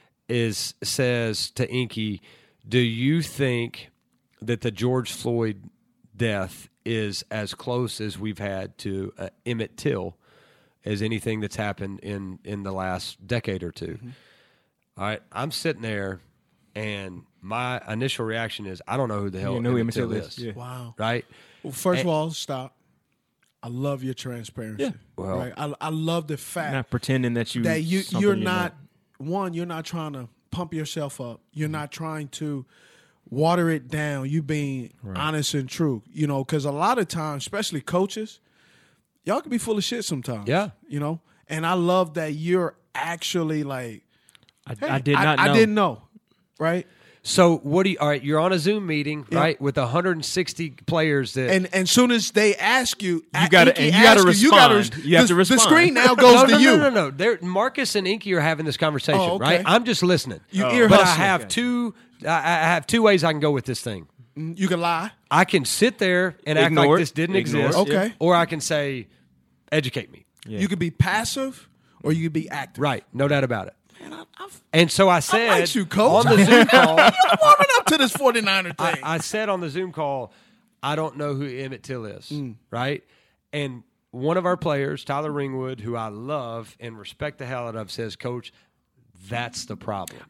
is says to Inky, do you think that the George Floyd death is as close as we've had to uh, Emmett Till as anything that's happened in, in the last decade or two? Mm-hmm. All right, I'm sitting there, and my initial reaction is, I don't know who the hell You know who Emmett Till Emmett Till is. is, yeah. Wow. Right? Well, first And- of all, stop. I love your transparency. Yeah. Well- right? I, I love the fact Not pretending that you that you something you're you're not one. You're not trying to pump yourself up. You're not trying to water it down. You being honest and true. You know, because a lot of times, especially coaches, y'all can be full of shit sometimes. Yeah. You know, and I love that you're actually like, I, hey, I did not I, know. I didn't know. Right. So what do you? All right, you're on a Zoom meeting, Yeah. right, with one hundred sixty players. That And and soon as they ask you, You gotta- Inky and you gotta asks you, you gotta respond. You have the, to respond. The screen now goes no, to no, you. no, no, no. They're, Marcus and Inky are having this conversation, Oh, okay. right? I'm just listening. You ear but I hustling. have two. I, I have two ways I can go with this thing. You can lie. I can sit there and act Ignore like it. this didn't Ignore exist, it. Okay. or I can say, educate me. Yeah. You could be passive or you could be active. Right, no doubt about it. Man, I, I've, And so I said I like you, coach. on the Zoom call, You're warming up to this 49er thing. I, I said on the Zoom call, I don't know who Emmett Till is, Mm. right? And one of our players, Tyler Ringwood, who I love and respect the hell out of, says, Coach, that's the problem.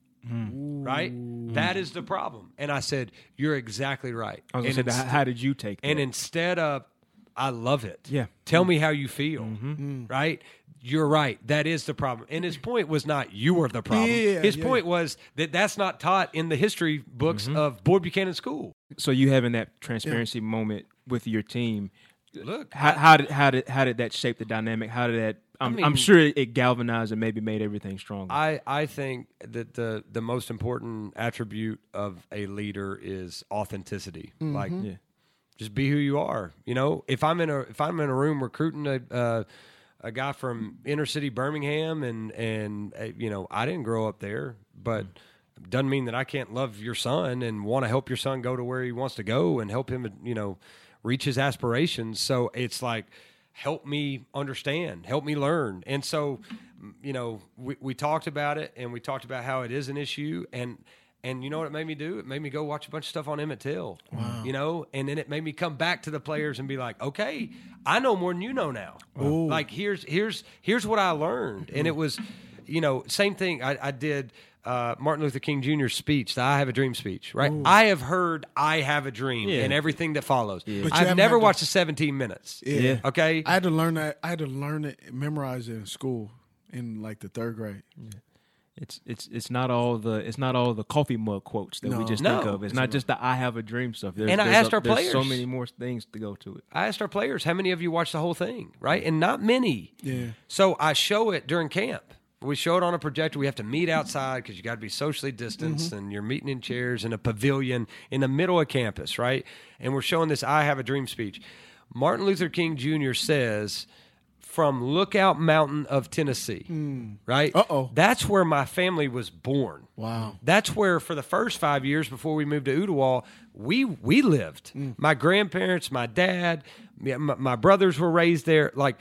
Right? That is the problem. And I said, you're exactly right. I was and going to say, inst- how did you take that? and instead of, I love it. Yeah. Tell me how you feel. Right? You're right. That is the problem. And his point was not you were the problem. Yeah, his yeah. point was that that's not taught in the history books of Boyd Buchanan School. So you having that transparency moment with your team. Look, How, how did how did how did that shape the dynamic? How did that? I'm, mean- I'm sure it galvanized and maybe made everything stronger. I, I think that the the most important attribute of a leader is authenticity. Like, yeah. just be who you are. You know, if I'm in a if I'm in a room recruiting a uh, a guy from inner city Birmingham, and and uh, you know, I didn't grow up there, but doesn't mean that I can't love your son and want to help your son go to where he wants to go and help him, you know, reach his aspirations. So it's like, help me understand, help me learn. And so, you know, we, we talked about it, and we talked about how it is an issue. And, and you know what it made me do? It made me go watch a bunch of stuff on Emmett Till, wow. you know, and then it made me come back to the players and be like, okay, I know more than you know now. Wow. Like, here's, here's, here's what I learned. And it was, you know, same thing I, I did. Uh, Martin Luther King Junior's speech, the I Have a Dream speech, right? Ooh. I have heard I Have a Dream Yeah. and everything that follows. Yeah. I've never watched the seventeen minutes. Yeah. Yeah. Okay? I had to learn that. I had to learn it, memorize it in school in like the third grade. Yeah. It's it's it's not all the it's not all the coffee mug quotes that No. we just No. think of. It's not just the I have a dream stuff. There's, And I there's asked a, our there's so players. many more things to go to it. I asked our players, how many of you watched the whole thing, right? And not many. Yeah. So I show it during camp. We show it on a projector. We have to meet outside because you got to be socially distanced, Mm-hmm. and you're meeting in chairs in a pavilion in the middle of campus, right? And we're showing this I Have a Dream speech. Martin Luther King Junior says, from Lookout Mountain of Tennessee, right? Uh-oh. That's where my family was born. Wow. That's where, for the first five years before we moved to Ooltewah, we we lived. Mm. My grandparents, my dad, my, my brothers were raised there. Like,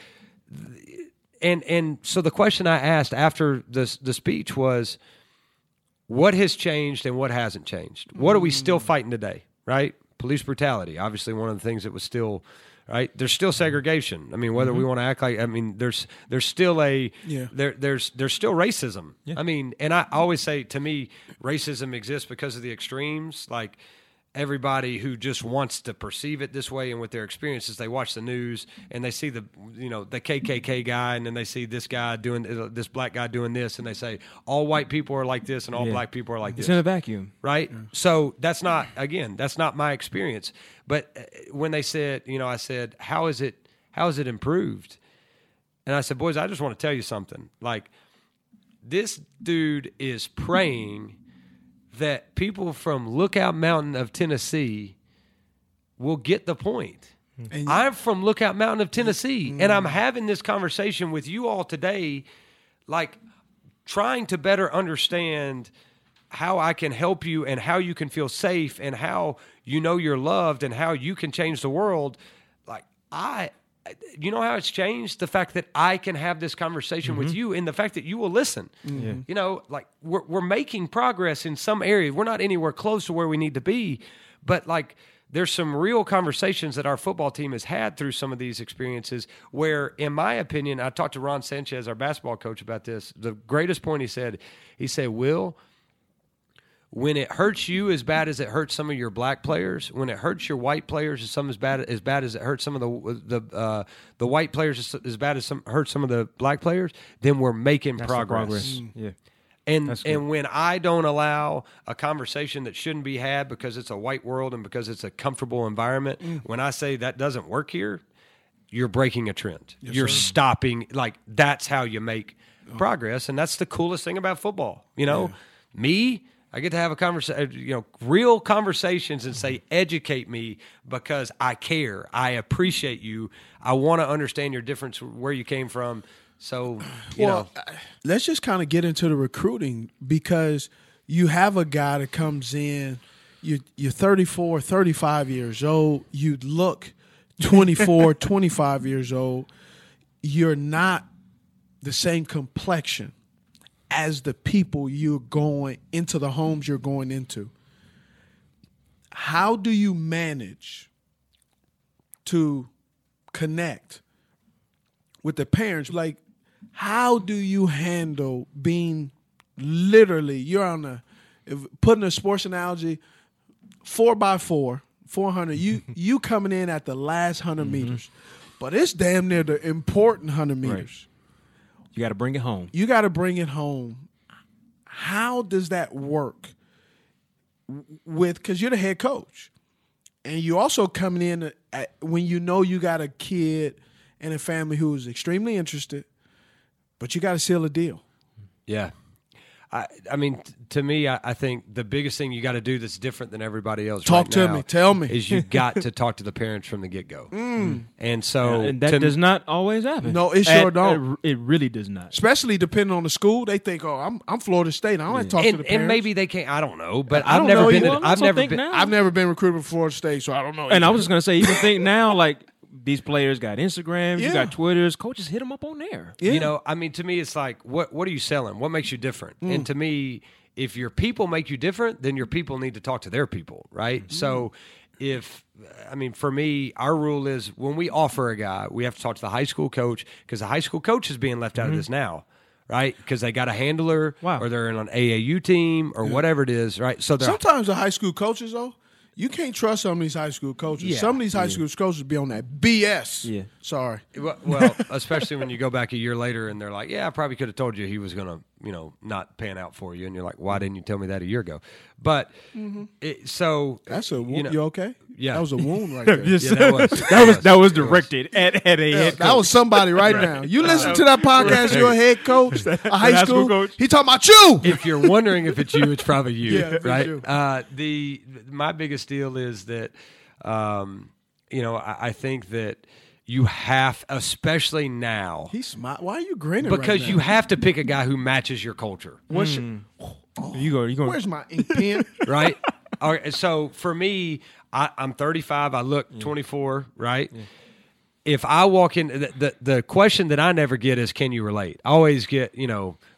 and and so the question I asked after this the speech was, what has changed and what hasn't changed? What are we still fighting today? Right? police brutality, obviously one of the things that was still, right? There's still segregation. I mean, whether mm-hmm. we want to act like, I mean, there's there's still a yeah. there there's there's still racism. Yeah. I mean, and I always say, to me, racism exists because of the extremes. Like, everybody who just wants to perceive it this way, and with their experiences, they watch the news and they see the, you know, the K K K guy, and then they see this guy doing this black guy doing this, and they say all white people are like this and all yeah. black people are like it's this. It's in a vacuum, right? Yeah. So that's not, again, that's not my experience. But when they said, you know, I said, how is it, how is it improved? And I said, boys, I just want to tell you something. Like, this dude is praying that people from Lookout Mountain of Tennessee will get the point. And I'm from Lookout Mountain of Tennessee, mm. and I'm having this conversation with you all today, like, trying to better understand how I can help you and how you can feel safe and how you know you're loved and how you can change the world. Like, I... You know how it's changed? The fact that I can have this conversation mm-hmm. with you, and the fact that you will listen. Mm-hmm. You know, like, we're we're making progress in some areas. We're not anywhere close to where we need to be, but, like, there's some real conversations that our football team has had through some of these experiences where, in my opinion, I talked to Ron Sanchez, our basketball coach, about this. The greatest point he said, he said, Will, when it hurts you as bad as it hurts some of your black players, when it hurts your white players as some as bad as bad as it hurts some of the the uh, the white players as, as bad as some hurts some of the black players, then we're making That's progress. progress. Mm. Yeah. And and when I don't allow a conversation that shouldn't be had because it's a white world and because it's a comfortable environment, mm. when I say that doesn't work here, you're breaking a trend. Yes, you're sir. stopping. Like, that's how you make oh. progress, and that's the coolest thing about football. You know, yeah. me. I get to have a conversation, you know, real conversations and say, educate me because I care. I appreciate you. I want to understand your difference, where you came from. So, you well, know. Let's just kind of get into the recruiting, because you have a guy that comes in, you, you're thirty-four, thirty-five years old. You look twenty-four, twenty-five years old. You're not the same complexion as the people you're going into, the homes you're going into. How do you manage to connect with the parents? Like, how do you handle being literally, you're on a, if, putting a sports analogy, four by four, four hundred, you you coming in at the last one hundred mm-hmm. meters, but it's damn near the important one hundred meters. Right. You got to bring it home. You got to bring it home. How does that work with, because you're the head coach, and you also coming in at, when you know you got a kid and a family who is extremely interested, but you got to seal a deal. Yeah. I, I mean, t- to me, I, I think the biggest thing you got to do that's different than everybody else talk right to now me, tell me, is you got to talk to the parents from the get go. Mm. And so yeah, and that does not always happen. No, it sure at, don't. It really does not. Especially depending on the school, they think, "Oh, I'm I'm Florida State. I don't yeah. have to talk and, to the parents." And maybe they can't. I don't know, but I I've never been. Well, In, I've never been. Now. I've never been recruited for Florida State, so I don't know. And either. I was just gonna say, even think now, like, these players got Instagrams, yeah. you got Twitters. Coaches hit them up on there. Yeah. You know, I mean, to me, it's like, what what are you selling? What makes you different? Mm. And to me, if your people make you different, then your people need to talk to their people, right? Mm-hmm. So if, I mean, for me, our rule is when we offer a guy, we have to talk to the high school coach, because the high school coach is being left out mm-hmm. of this now, right? Because they got a handler wow. or they're in an A A U team or yeah. whatever it is, right? So sometimes the high school coaches, though, you can't trust some of these high school coaches. Yeah. Some of these high yeah. school coaches be on that B S. Yeah. Sorry. Well, well, especially when you go back a year later and they're like, yeah, I probably could have told you he was going to, you know, not pan out for you. And you're like, why didn't you tell me that a year ago? But mm-hmm. it, so. That's a wound. You, know, you okay? Yeah. That was a wound right there. yes, yeah, that was. that was, that was directed at, at a yeah, head coach. That was somebody right now. You listen to that podcast, you're a head coach, a high, high school, school coach. He talking about you. If you're wondering if it's you, it's probably you, yeah, right? You. Uh, the my biggest deal is that, um, you know, I, I think that you have, especially now. He's smart. Why are you grinning? Because right you now? have to pick a guy who matches your culture. What's mm. your, oh, you go, you go. Where's my ink pen? Right. All right. So for me, I, I'm thirty-five. I look yeah. twenty-four. Right. Yeah. If I walk in, the, the the question that I never get is, can you relate? I always get, you know, like,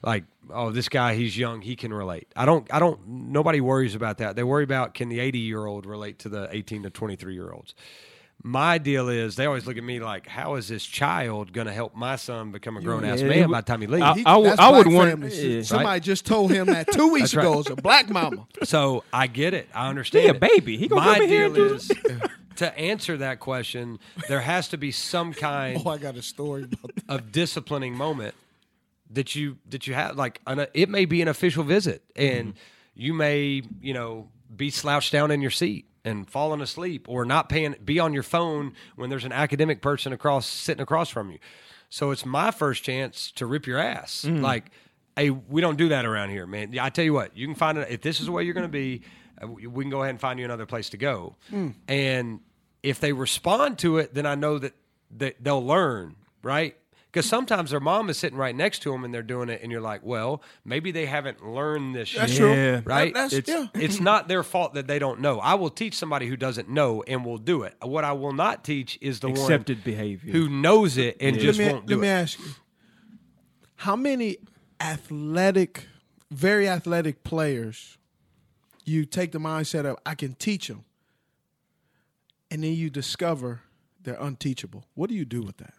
oh, this guy, he's young, he can relate. I don't, I don't, nobody worries about that. They worry about, can the eighty-year-old relate to the eighteen to twenty-three-year-olds? My deal is, they always look at me like, how is this child going to help my son become a grown-ass Yeah, man it by the time he leaves? I- He- I would- that's I would black want- families. yeah. Somebody Right? just told him that two weeks That's right. ago. It's a black mama. So I get it. I understand He a it. baby. He gonna My come in here and deal do is, to answer that question, there has to be some kind Oh, I got a story about that. of disciplining moment that you that you have. Like, an, it may be an official visit, and Mm-hmm. you may, you know, be slouched down in your seat and falling asleep, or not paying, be on your phone when there's an academic person across sitting across from you. So it's my first chance to rip your ass. Mm. Like, hey, we don't do that around here, man. Yeah, I tell you what, you can find it if this is the way you're going to be. uh, We can go ahead and find you another place to go. Mm. And if they respond to it, then I know that, that they'll learn, right? Because sometimes their mom is sitting right next to them and they're doing it, and you're like, well, maybe they haven't learned this That's shit, true. Yeah. right? That- that's- it's, yeah. it's not their fault that they don't know. I will teach somebody who doesn't know and will do it. What I will not teach is the Accepted one behavior. who knows it and Yeah. just let me, won't let do me it. ask you, how many athletic, very athletic players you take the mindset of, I can teach them, and then you discover they're unteachable? What do you do with that?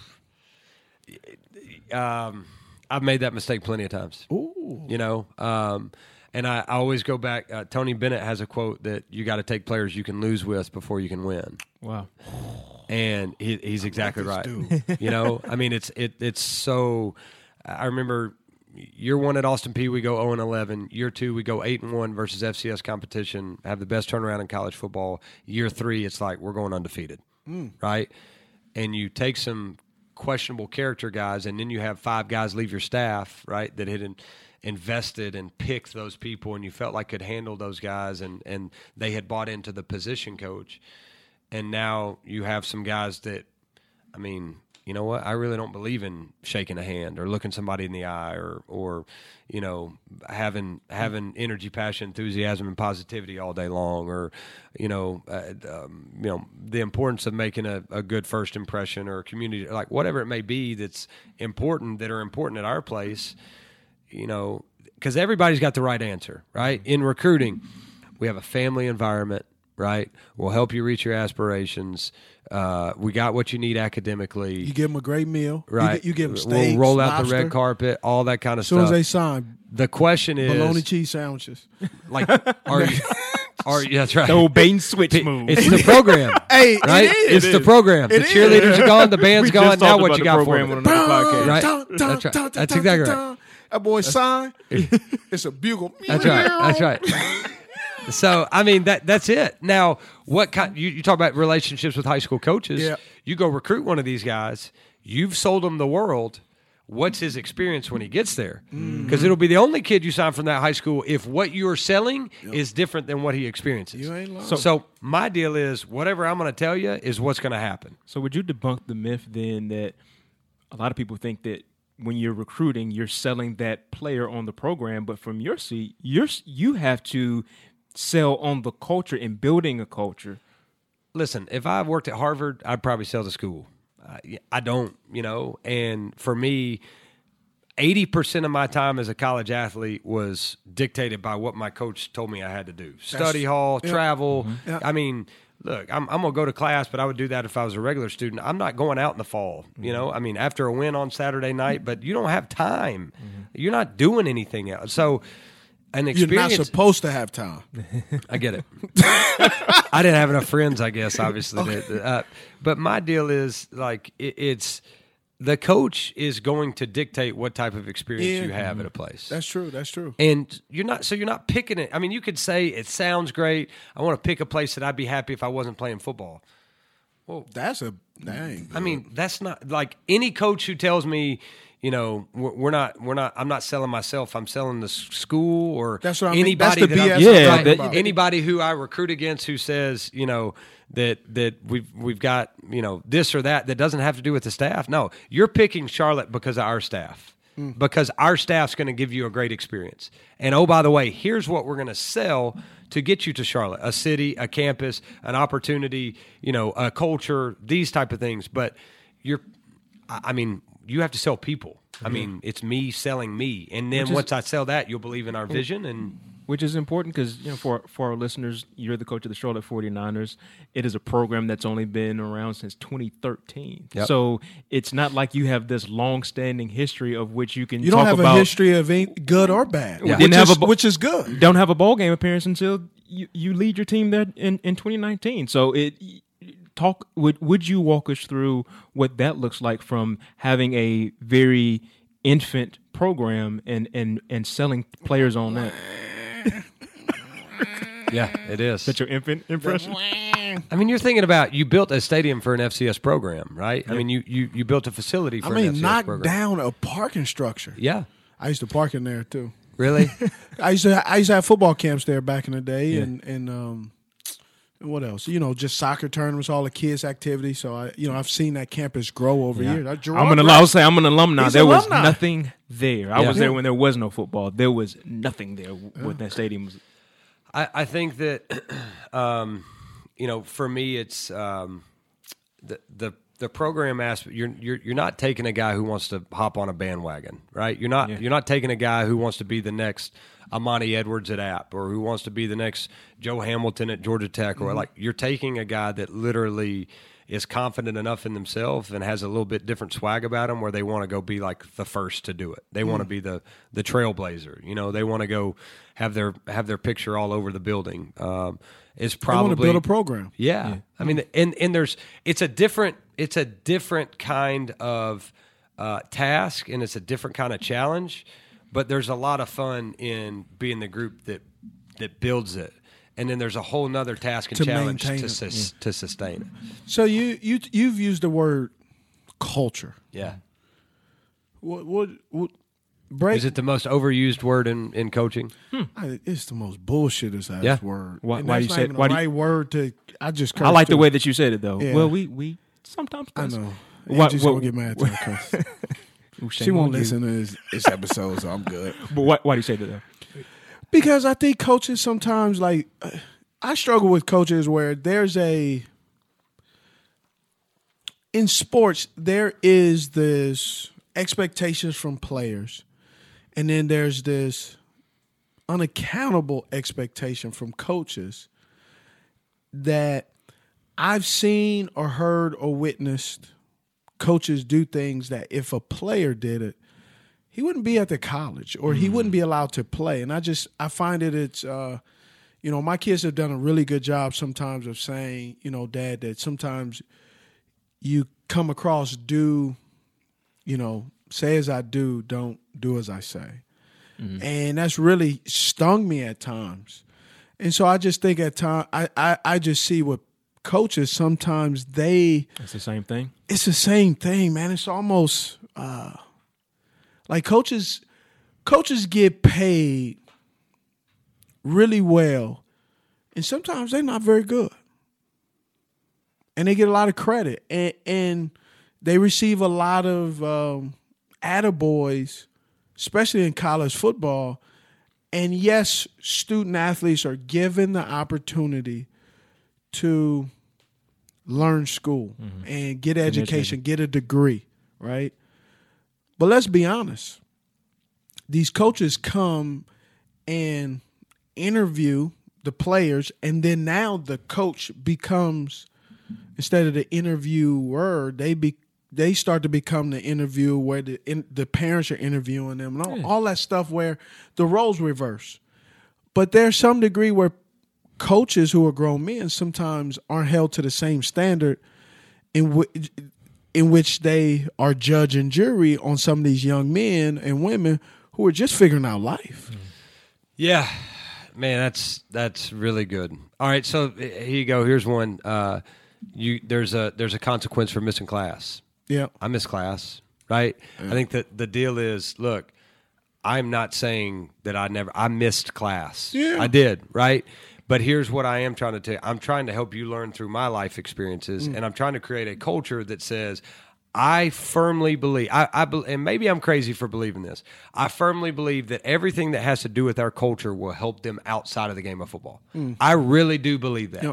Um, I've made that mistake plenty of times. Ooh. You know, um, and I, I always go back. Uh, Tony Bennett has a quote that you got to take players you can lose with before you can win. Wow. And he, he's exactly this right. dude. You know, I mean, it's it it's so. I remember year one at Austin Peay, we go zero and eleven. Year two, we go eight and one versus F C S competition. Have the best turnaround in college football. Year three, it's like we're going undefeated, right? And you take some questionable character guys, and then you have five guys leave your staff, right, that had in, invested and picked those people, and you felt like could handle those guys, and and they had bought into the position coach. And now you have some guys that, I mean, you know what? I really don't believe in shaking a hand or looking somebody in the eye, or, or you know, having having energy, passion, enthusiasm, and positivity all day long, or, you know, uh, um, you know, the importance of making a, a good first impression, or community, like whatever it may be that's important, that are important at our place, you know, because everybody's got the right answer, right? In recruiting, we have a family environment. Right, we'll help you reach your aspirations. Uh, we got what you need academically. You give them a great meal. You Right, get- You, give them steaks, We'll roll out lobster. the red carpet, all that kind of As soon stuff. as they sign, the question is, bologna cheese sandwiches. like, are you? Are you? That's right. The old bait and switch move. It's the program, Hey, right? it is. It's the program. The It cheerleaders is. are gone. The band's We gone. just Now talked what about you the got for program me? on another podcast. Right. Dun, dun, That's right. dun, That's dun, exactly dun, right. dun. That boy sign. It's a bugle. That's right. That's right. So I mean that that's it. Now, what kind? You, you talk about relationships with high school coaches. Yeah. You go recruit one of these guys. You've sold him the world. What's his experience when he gets there? Because it'll be the only kid you sign from that high school if what you're selling is different than what he experiences. You ain't lying. So, so my deal is whatever I'm going to tell you is what's going to happen. So would you debunk the myth then that a lot of people think that when you're recruiting, you're selling that player on the program, but from your seat, you're you have to sell on the culture and building a culture. Listen, if I worked at Harvard, I'd probably sell the school. Uh, I don't, you know, and for me, eighty percent of my time as a college athlete was dictated by what my coach told me I had to do. Study hall, yeah. travel. Yeah. I mean, look, I'm, I'm going to go to class, but I would do that if I was a regular student. I'm not going out in the fall, you know, I mean, after a win on Saturday night, but you don't have time. You're not doing anything else. So an You're not experience. supposed to have time. I get it. I didn't have enough friends, I guess, obviously. to- uh, but my deal is, like, it, it's the coach is going to dictate what type of experience Yeah. you have at a place. That's true. That's true. And you're not, so you're not picking it. I mean, you could say it sounds great. I want to pick a place that I'd be happy if I wasn't playing football. That's a dang. I mean, that's not like any coach who tells me, you know, we're, we're not, we're not, I'm not selling myself. I'm selling the s- school or That's what I mean. anybody That's the that I'm- B S I'm Yeah, talking that- about. anybody who I recruit against who says, you know, that that we've we've got, you know, this or that that doesn't have to do with the staff. No, you're picking Charlotte because of our staff. Mm. Because our staff's going to give you a great experience. And oh, by the way, here's what we're going to sell to get you to Charlotte: a city, a campus, an opportunity, you know, a culture, these type of things. But you're, I I mean, you have to sell people. I mean, it's me selling me. And then Which is- once I sell that, you'll believe in our vision. And Which is important because, you know, for for our listeners, you're the coach of the Charlotte forty-niners. It is a program that's only been around since twenty thirteen. Yep. So it's not like you have this long-standing history of which you can You talk don't have about. a history of any good or bad, Yeah. which, Didn't have is, a bo- which is good. Don't have a bowl game appearance until you, you lead your team there in, in twenty nineteen. So it talk would would you walk us through what that looks like from having a very infant program and and, and selling players on that? yeah, it is. Is that your infant impression? I mean, you're thinking about you built a stadium for an F C S program, right? I mean, you you, you built a facility for I an mean, F C S knock program. down a parking structure. Yeah, I used to park in there too. really? I used to I used to have football camps there back in the day, and and um, and what else? You know, just soccer tournaments, all the kids' activities. So I, you know, I've seen that campus grow over Yeah. years. I, Gerard I'm an Grant- I'll say I'm an alumni. He's There was alumni. nothing there. I Yeah. was there when there was no football. There was nothing there when that stadium was. I, I think that, um, you know, for me, it's um, the the the program aspect. You're you're you're not taking a guy who wants to hop on a bandwagon, right? You're not Yeah. you're not taking a guy who wants to be the next Amani Edwards at App or who wants to be the next Joe Hamilton at Georgia Tech, or like you're taking a guy that literally is confident enough in themselves and has a little bit different swag about them where they want to go be like the first to do it. They want to be the the trailblazer. You know, they want to go have their have their picture all over the building. Um, it's I want probably to build a program. yeah. I mean, and and there's it's a different it's a different kind of uh, task and it's a different kind of challenge, but there's a lot of fun in being the group that that builds it. And then there's a whole nother task and To challenge maintain to it. sus- to sustain it. So you you you've used the word culture. Yeah. What what, what break? Is it the most overused word in, in coaching? I- it's the most bullshittest ass Yeah. word. Why- And why that's you not say- even the why do you- right word to? I just. I like cursed the too. way that you said it though. Yeah. Well, we we sometimes I cuss. know. What- She's what- gonna get mad to cuss. Ooh, shame She won't on you. listen to this, this episode, so I'm good. But why, why do you say that though? Because I think coaches sometimes like uh, I struggle with coaches where there's a in sports there is this expectations from players, and then there's this unaccountable expectation from coaches that I've seen or heard or witnessed coaches do things that if a player did it, he wouldn't be at the college or he wouldn't be allowed to play. And I just, I find it, it's, uh, you know, my kids have done a really good job sometimes of saying, you know, Dad, that sometimes you come across do, you know, say as I do, don't do as I say. Mm-hmm. And that's really stung me at times. And so I just think at times, I, I, I just see with coaches, sometimes they, It's the same thing. it's the same thing, man. It's almost uh, like coaches coaches get paid really well, and sometimes they're not very good. And they get a lot of credit, and, and they receive a lot of um, attaboys, especially in college football. And yes, student athletes are given the opportunity to learn school mm-hmm. and get education, get a degree, right? But let's be honest. These coaches come and interview the players, and then now the coach becomes, instead of the interviewer, they be they start to become the interview where the in, the parents are interviewing them and all, all that stuff where the roles reverse. But there's some degree where coaches who are grown men sometimes aren't held to the same standard in which in which they are judge and jury on some of these young men and women who are just figuring out life. Yeah, man, that's that's really good. All right, so here you go. Here's one. Uh, you there's a there's a consequence for missing class. Yeah, I missed class, right? Yeah. I think that the deal is, look, I'm not saying that I never I missed class. Yeah, I did, right? But here's what I am trying to tell you. I'm trying to help you learn through my life experiences, mm. and I'm trying to create a culture that says, I firmly believe, I, I, and maybe I'm crazy for believing this, I firmly believe that everything that has to do with our culture will help them outside of the game of football. Mm. I really do believe that. Yep.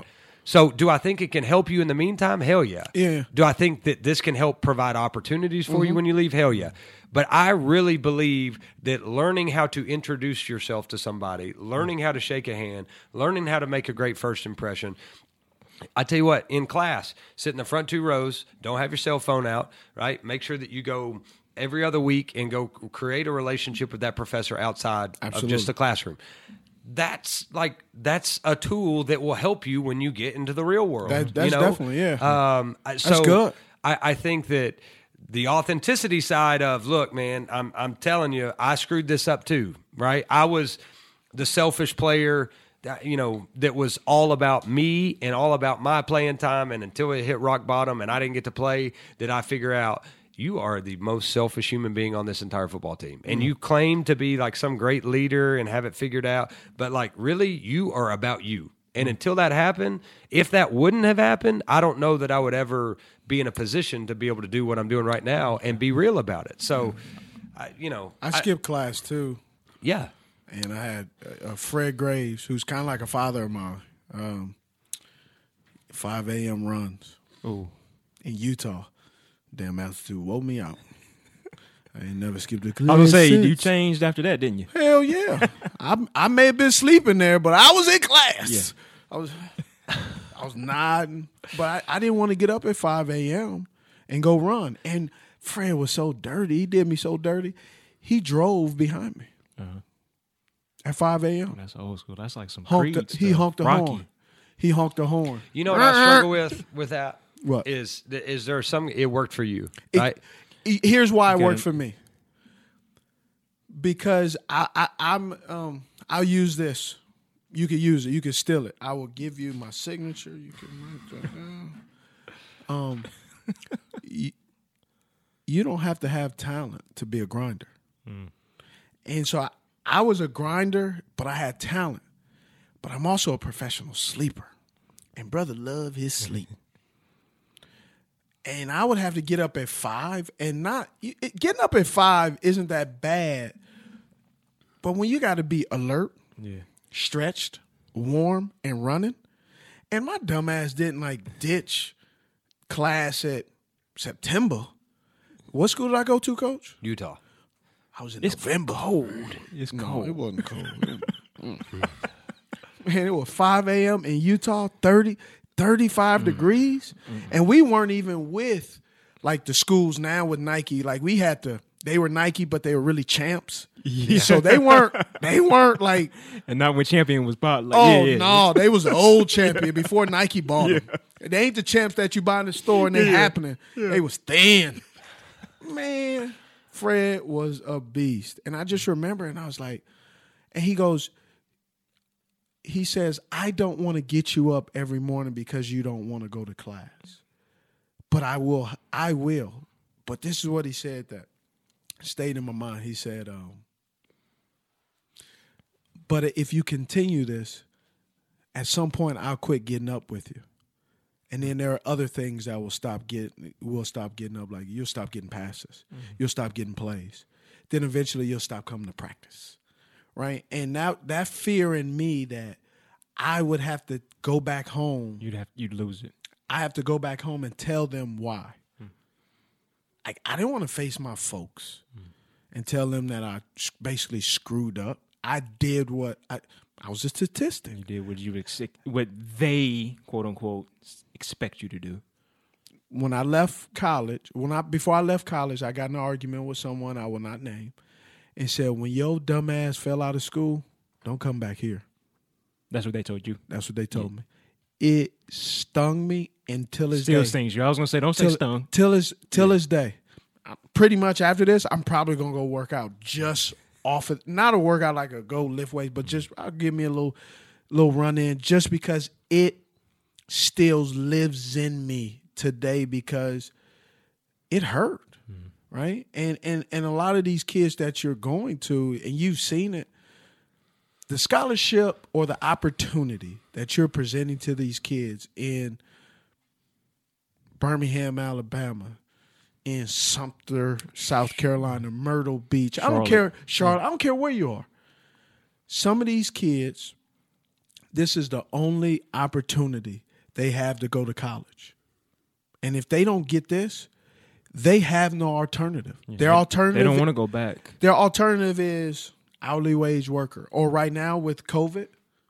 So do I think it can help you in the meantime? Hell yeah. Yeah. Do I think that this can help provide opportunities for mm-hmm. you when you leave? Hell yeah. But I really believe that learning how to introduce yourself to somebody, learning how to shake a hand, learning how to make a great first impression. I tell you what, in class, sit in the front two rows, don't have your cell phone out, right? Make sure that you go every other week and go create a relationship with that professor outside Absolutely. of just the classroom. That's like that's a tool that will help you when you get into the real world. That, that's you know? definitely, yeah. Um, so that's good. I, I think that the authenticity side of, look, man, I'm I'm telling you, I screwed this up too, right? I was the selfish player that, you know, that was all about me and all about my playing time, and until it hit rock bottom and I didn't get to play, did I figure out you are the most selfish human being on this entire football team. And mm. you claim to be like some great leader and have it figured out, but like really you are about you. And mm. until that happened, if that wouldn't have happened, I don't know that I would ever be in a position to be able to do what I'm doing right now and be real about it. So, I, you know. I skipped I, class too. Yeah. And I had uh, Fred Graves, who's kind of like a father of mine, um, five a.m. runs Ooh. in Utah. Damn altitude woke me out. I ain't never skipped a class. I was gonna say since. you changed after that, didn't you? Hell yeah. I I may have been sleeping there, but I was in class. Yeah. I was I was nodding, but I, I didn't want to get up at five a.m. and go run. And Fred was so dirty. He did me so dirty. He drove behind me uh-huh. at five a.m. That's old school. That's like some honked Creed the, He stuff. honked the Rocky. horn. He honked the horn. You know what I struggle with with that? What? Is is there some? It worked for you, It, right? Here's why it Okay. worked for me. Because I, I I'm um I'll use this. You can use it. You can steal it. I will give you my signature. You can write that down. Um, you, you don't have to have talent to be a grinder. Mm. And so I, I was a grinder, but I had talent. But I'm also a professional sleeper. And brother loved his sleep. And I would have to get up at five, and not it, getting up at five isn't that bad. But when you got to be alert, yeah. stretched, warm, and running, and my dumb ass didn't like ditch class at September. What school did I go to, Coach? Utah. I was in It's November. cold. It's No, cold. it wasn't cold. Man, it was five a.m. in Utah, thirty, thirty-five mm. degrees. Mm. And we weren't even with, like, the schools now with Nike. Like, we had to, they were Nike, but they were really champs. Yeah. So they weren't, they weren't like. And not when champion was bought. Like, Oh, yeah, yeah. no, they was the old champion before Nike bought them. They ain't the champs that you buy in the store and they Yeah. happening. Yeah. They was thin. Man, Fred was a beast. And I just remember, and I was like, and he goes, he says, I don't want to get you up every morning because you don't want to go to class. But I will, I will. But this is what he said that stayed in my mind. He said, um, but if you continue this, at some point I'll quit getting up with you. And then there are other things that will stop getting, will stop getting up. Like you'll stop getting passes. Mm-hmm. You'll stop getting plays. Then eventually you'll stop coming to practice. Right? And now that fear in me that I would have to go back home. You'd have you'd lose it. I have to go back home and tell them why. Hmm. I, I didn't want to face my folks hmm. and tell them that I basically screwed up. I did what I I was a statistic. You did what you expect, what they quote unquote expect you to do. When I left college, when I before I left college, I got in an argument with someone I will not name, and said, "When your dumb ass fell out of school, don't come back here." That's what they told you. That's what they told yeah. me. It stung me until this Still day. stings you. I was gonna say, don't till, say stung. Till this till yeah. this day. Pretty much after this, I'm probably gonna go work out just off it. Not a workout like a go lift weights, but just I'll give me a little little run in just because it still lives in me today because it hurt. Mm. Right? And and and a lot of these kids that you're going to, and you've seen it, the scholarship or the opportunity that you're presenting to these kids in Birmingham, Alabama, in Sumter, South Carolina, Myrtle Beach. Charlotte. I don't care, Charlotte. I don't care where you are. Some of these kids, this is the only opportunity they have to go to college. And if they don't get this, they have no alternative. Yeah, their they, alternative They don't want to go back. Their alternative is hourly wage worker. Or right now with COVID,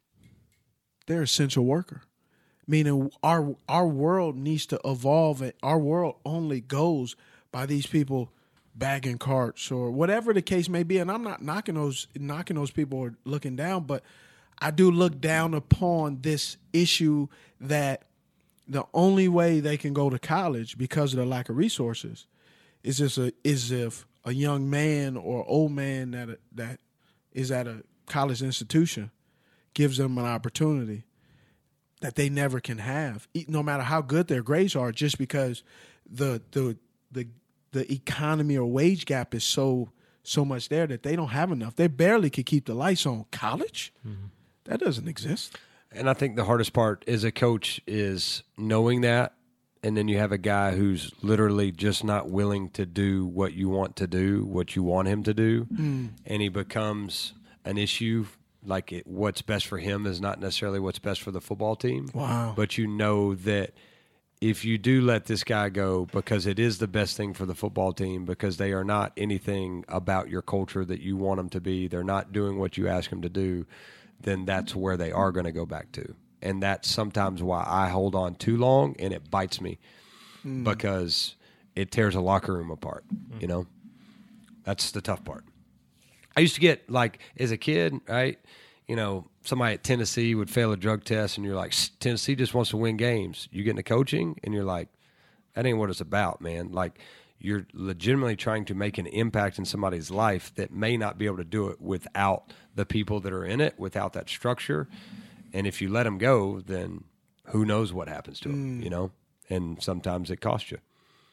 they're essential worker. Meaning our our world needs to evolve, and our world only goes by these people bagging carts or whatever the case may be. And I'm not knocking those knocking those people or looking down, but I do look down upon this issue that the only way they can go to college because of the lack of resources is just a, is if a young man or old man that that is at a college institution gives them an opportunity that they never can have, no matter how good their grades are, just because the the the the economy or wage gap is so so much there that they don't have enough. They barely could keep the lights on. College? Mm-hmm. That doesn't exist. And I think the hardest part as a coach is knowing that, and then you have a guy who's literally just not willing to do what you want to do, what you want him to do, mm. and he becomes an issue. Like it, what's best for him is not necessarily what's best for the football team. Wow. But you know that if you do let this guy go because it is the best thing for the football team, because they are not anything about your culture that you want them to be, they're not doing what you ask them to do, then that's where they are going to go back to. And that's sometimes why I hold on too long and it bites me mm. because it tears a locker room apart, mm. you know? That's the tough part. I used to get, like, as a kid, right, you know, somebody at Tennessee would fail a drug test, and you're like, Tennessee just wants to win games. You get into coaching, and you're like, that ain't what it's about, man. Like, you're legitimately trying to make an impact in somebody's life that may not be able to do it without the people that are in it, without that structure. And if you let them go, then who knows what happens to them, mm. you know? And sometimes it costs you.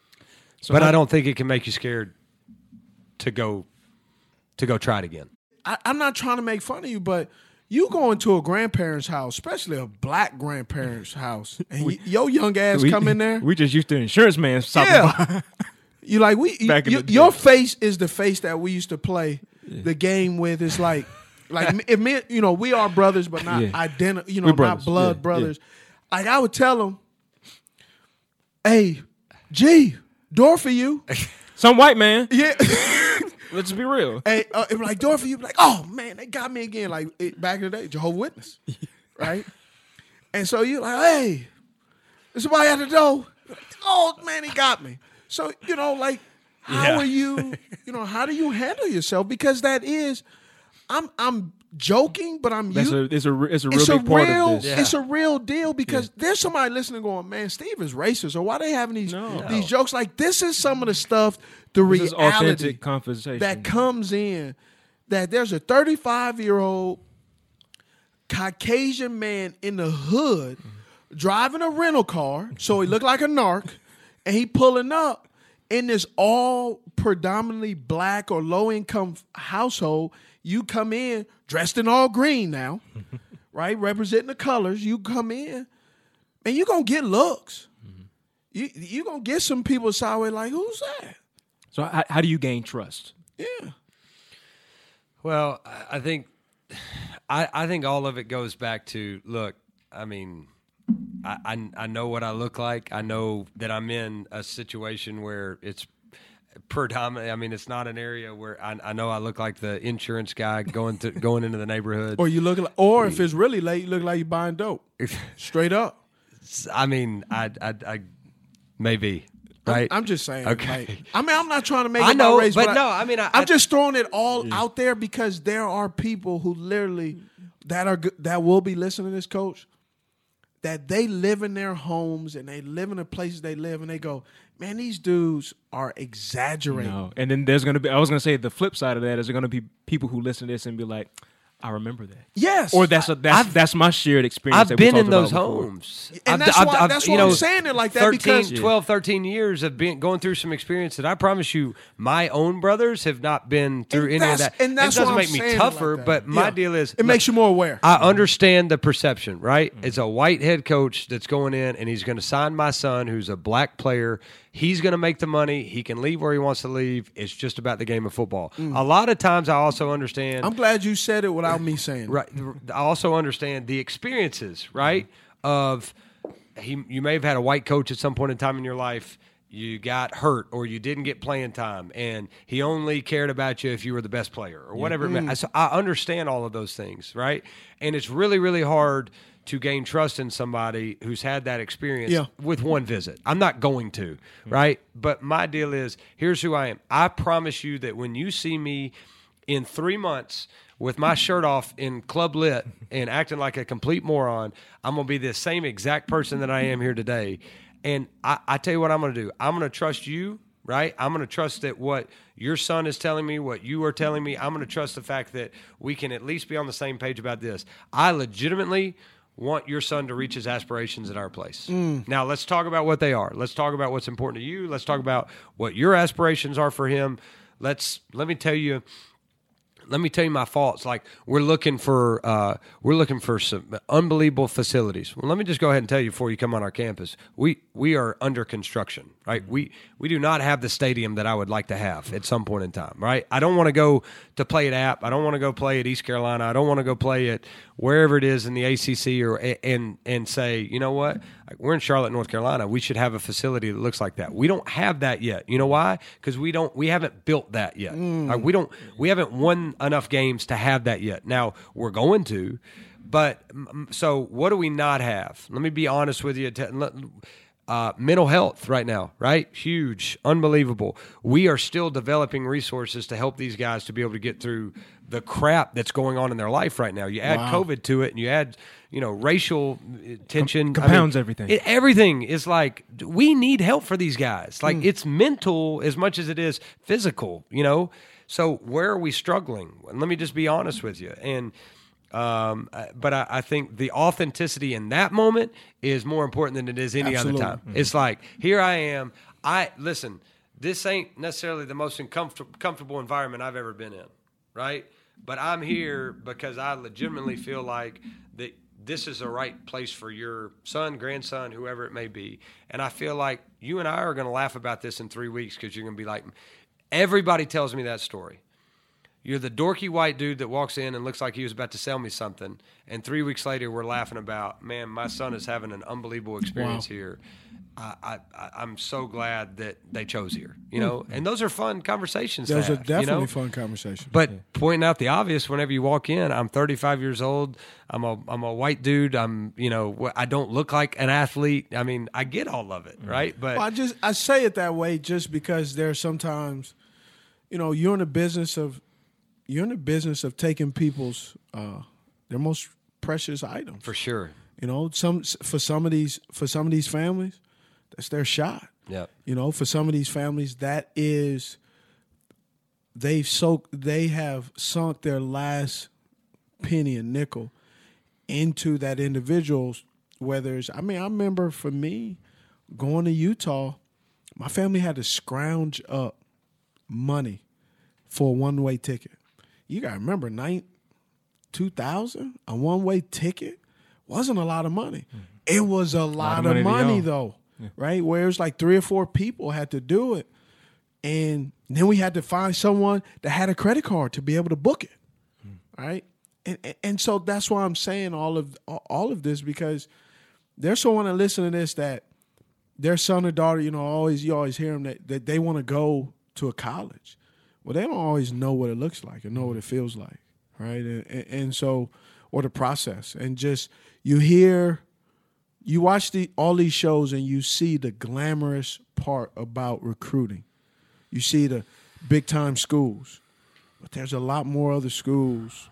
So but I don't think it can make you scared to go to go try it again. I, I'm not trying to make fun of you, but you go into a grandparent's house, especially a black grandparent's house, and we, your young ass we, come in there. We just used to insurance man. Yeah. You like we Back you, your face is the face that we used to play yeah. the game with. It's like like if me, you know, we are brothers, but not yeah. identical. You know, not blood yeah. brothers. Yeah. Like I would tell them, "Hey, G, door for you." Some white man. Yeah. Let's be real. Hey, uh, it was like door for you. Be like, oh man, they got me again. Like it, back in the day, Jehovah's Witness, right? And so you like, hey, there's somebody at the door. Like, oh man, he got me. So you know, like, how yeah. are you? You know, how do you handle yourself? Because that is, I'm I'm joking, but I'm. That's you, a, it's a it's a real it's big a part real, of this. Yeah. It's a real deal because yeah. there's somebody listening going, man, Steve is racist, or why they having these no. these jokes? Like this is some of the stuff, the this reality conversation that comes in. That there's a thirty-five year old Caucasian man in the hood mm-hmm. driving a rental car, so he looked like a narc, and he pulling up in this all predominantly black or low income household. You come in dressed in all green now, right? Representing the colors. You come in, and you're going to get looks. Mm-hmm. You, you're going to get some people sideways like, who's that? So how, how do you gain trust? Yeah. Well, I think I, I think all of it goes back to, look, I mean, I, I, I know what I look like. I know that I'm in a situation where it's predominantly, I mean, it's not an area where I, I know I look like the insurance guy going to going into the neighborhood. Or you look like, or if it's really late, you look like you're buying dope. Straight up. I mean, I, I, I maybe. Right? I'm, I'm just saying. Okay. Like, I mean, I'm not trying to make I it know, about race, but, but no, I, I mean, I, I'm just throwing it all yeah. out there because there are people who literally that are that will be listening to this, coach, that they live in their homes and they live in the places they live, and they go, man, these dudes are exaggerating. No. And then there's going to be, I was going to say the flip side of that is there going to be people who listen to this and be like, I remember that. Yes. Or that's a, that's I've, that's my shared experience. I've that we been talked in those about before. homes. And I've, that's I've, why, I've, that's you why know, I'm saying it like that thirteen, because twelve, thirteen years of being going through some experience that I promise you my own brothers have not been through and any of that. And that's it doesn't why make I'm me saying tougher, it like but my yeah. deal is it makes you more aware. I understand the perception, right? Mm-hmm. It's a white head coach that's going in and he's going to sign my son who's a black player. He's going to make the money. He can leave where he wants to leave. It's just about the game of football. Mm. A lot of times I also understand. I'm glad you said it without me saying it. Right. I also understand the experiences, right, of he you may have had a white coach at some point in time in your life. You got hurt or you didn't get playing time, and he only cared about you if you were the best player or whatever. Mm. It meant. So I understand all of those things, right? And it's really, really hard to gain trust in somebody who's had that experience yeah. with one visit. I'm not going to, right? But my deal is, here's who I am. I promise you that when you see me in three months with my shirt off in Club Lit and acting like a complete moron, I'm going to be the same exact person that I am here today. And I, I tell you what I'm going to do. I'm going to trust you, right? I'm going to trust that what your son is telling me, what you are telling me, I'm going to trust the fact that we can at least be on the same page about this. I legitimately want your son to reach his aspirations at our place. Mm. Now, let's talk about what they are. Let's talk about what's important to you. Let's talk about what your aspirations are for him. Let's let me tell you Let me tell you my faults. Like we're looking for, uh, we're looking for some unbelievable facilities. Well, let me just go ahead and tell you before you come on our campus, we we are under construction, right? We we do not have the stadium that I would like to have at some point in time, right? I don't want to go to play at App. I don't want to go play at East Carolina. I don't want to go play at wherever it is in the A C C or and and say, you know what? We're in Charlotte, North Carolina. We should have a facility that looks like that. We don't have that yet. You know why? Because we don't. We haven't built that yet. Mm. Like we don't. We haven't won enough games to have that yet. Now we're going to, but so what do we not have? Let me be honest with you. Uh, mental health right now, right? Huge, unbelievable. We are still developing resources to help these guys to be able to get through the crap that's going on in their life right now. You add wow. COVID to it, and you add, you know, racial tension. Com- compounds I mean, everything. It, everything is like, we need help for these guys. Like, mm. it's mental as much as it is physical, you know? So where are we struggling? Let me just be honest with you. And Um, but I, I think the authenticity in that moment is more important than it is any Absolutely. other time. Mm-hmm. It's like, here I am. I listen, this ain't necessarily the most uncomfortable comfortable environment I've ever been in, right? But I'm here because I legitimately feel like that this is the right place for your son, grandson, whoever it may be. And I feel like you and I are going to laugh about this in three weeks because you're going to be like, everybody tells me that story. You're the dorky white dude that walks in and looks like he was about to sell me something, and three weeks later we're laughing about, man, my son is having an unbelievable experience wow. here. I, I, I'm so glad that they chose here, you know. And those are fun conversations. Those to are have, definitely you know? fun conversations. But yeah. pointing out the obvious, whenever you walk in, I'm thirty-five years old. I'm a I'm a white dude. I'm you know I don't look like an athlete. I mean, I get all of it, right? But well, I just I say it that way just because there's sometimes, you know, you're in the business of. You're in the business of taking people's uh, their most precious items. For sure. You know, some for some of these for some of these families, that's their shot. Yeah. You know, for some of these families, that is they've so they have sunk their last penny and nickel into that individual's. Whether it's, I mean, I remember for me going to Utah, my family had to scrounge up money for a one way ticket. You got to remember, nine, two thousand, a one-way ticket wasn't a lot of money. Mm-hmm. It was a lot, a lot of money, money though, yeah. right? Where it was like three or four people had to do it. And then we had to find someone that had a credit card to be able to book it, mm-hmm. right? And, and and so that's why I'm saying all of all of this, because there's someone that listen to this that their son or daughter, you know, always you always hear them that, that they want to go to a college. Well, they don't always know what it looks like or know what it feels like, right? And, and, and so, or the process. And just, you hear, you watch the all these shows and you see the glamorous part about recruiting. You see the big-time schools. But there's a lot more other schools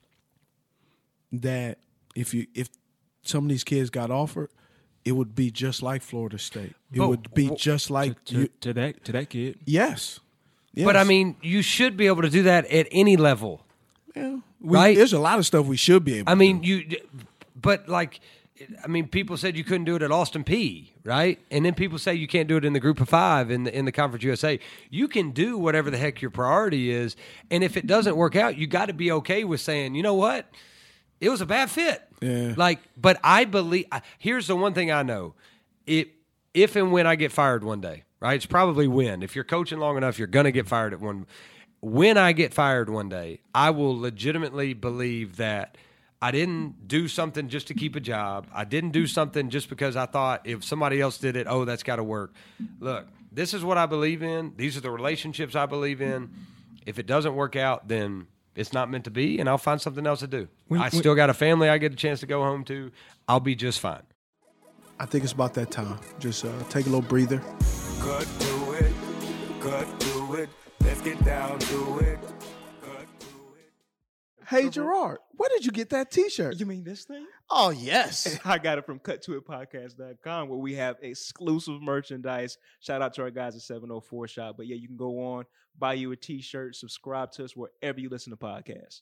that if you if some of these kids got offered, it would be just like Florida State. It but, would be just like to, to, you, to that to that kid. Yes. Yes. But I mean, you should be able to do that at any level. Yeah. We, right? There's a lot of stuff we should be able I to mean, do. you but like I mean, people said you couldn't do it at Austin Peay, right? And then people say you can't do it in the group of five in the in the Conference U S A. You can do whatever the heck your priority is, and if it doesn't work out, you got to be okay with saying, you know what? It was a bad fit. Yeah. Like, but I believe here's the one thing I know. It if and when I get fired one day, right? It's probably when. If you're coaching long enough, you're going to get fired at one. When I get fired one day, I will legitimately believe that I didn't do something just to keep a job. I didn't do something just because I thought if somebody else did it, oh, that's got to work. Look, this is what I believe in. These are the relationships I believe in. If it doesn't work out, then it's not meant to be, and I'll find something else to do. When, I when, still got a family I get a chance to go home to. I'll be just fine. I think it's about that time. Just uh, take a little breather. Cut to it, cut to it, let's get down to it. Hey, Gerard, where did you get that T-shirt? You mean this thing? Oh, yes. I got it from cut to it podcast dot com where we have exclusive merchandise. Shout out to our guys at seven oh four Shop. But yeah, you can go on, buy you a T-shirt, subscribe to us wherever you listen to podcasts.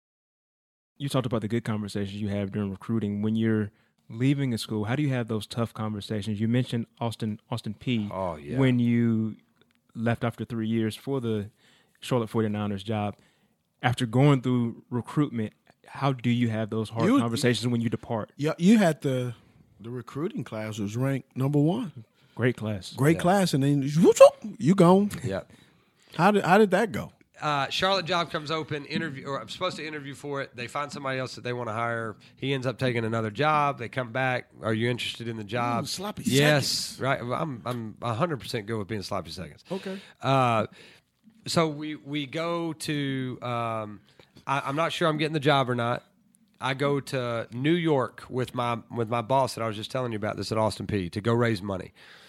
You talked about the good conversations you have during recruiting. When you're leaving a school, how do you have those tough conversations? You mentioned Austin Austin Peay. Oh, yeah. When you left after three years for the Charlotte forty-niners job. After going through recruitment, how do you have those hard you, conversations when you depart? Yeah, you had the the recruiting class was ranked number one. Great class. Great yeah. class, and then you gone. Yeah. How did how did that go? Uh, Charlotte job comes open. Interview, or I'm supposed to interview for it. They find somebody else that they want to hire. He ends up taking another job. They come back. Are you interested in the job? Ooh, sloppy yes. seconds. Right. I'm I'm one hundred percent good with being sloppy seconds. Okay. Uh, so we we go to. Um, I, I'm not sure I'm getting the job or not. I go to New York with my with my boss that I was just telling you about this at Austin Peay to go raise money.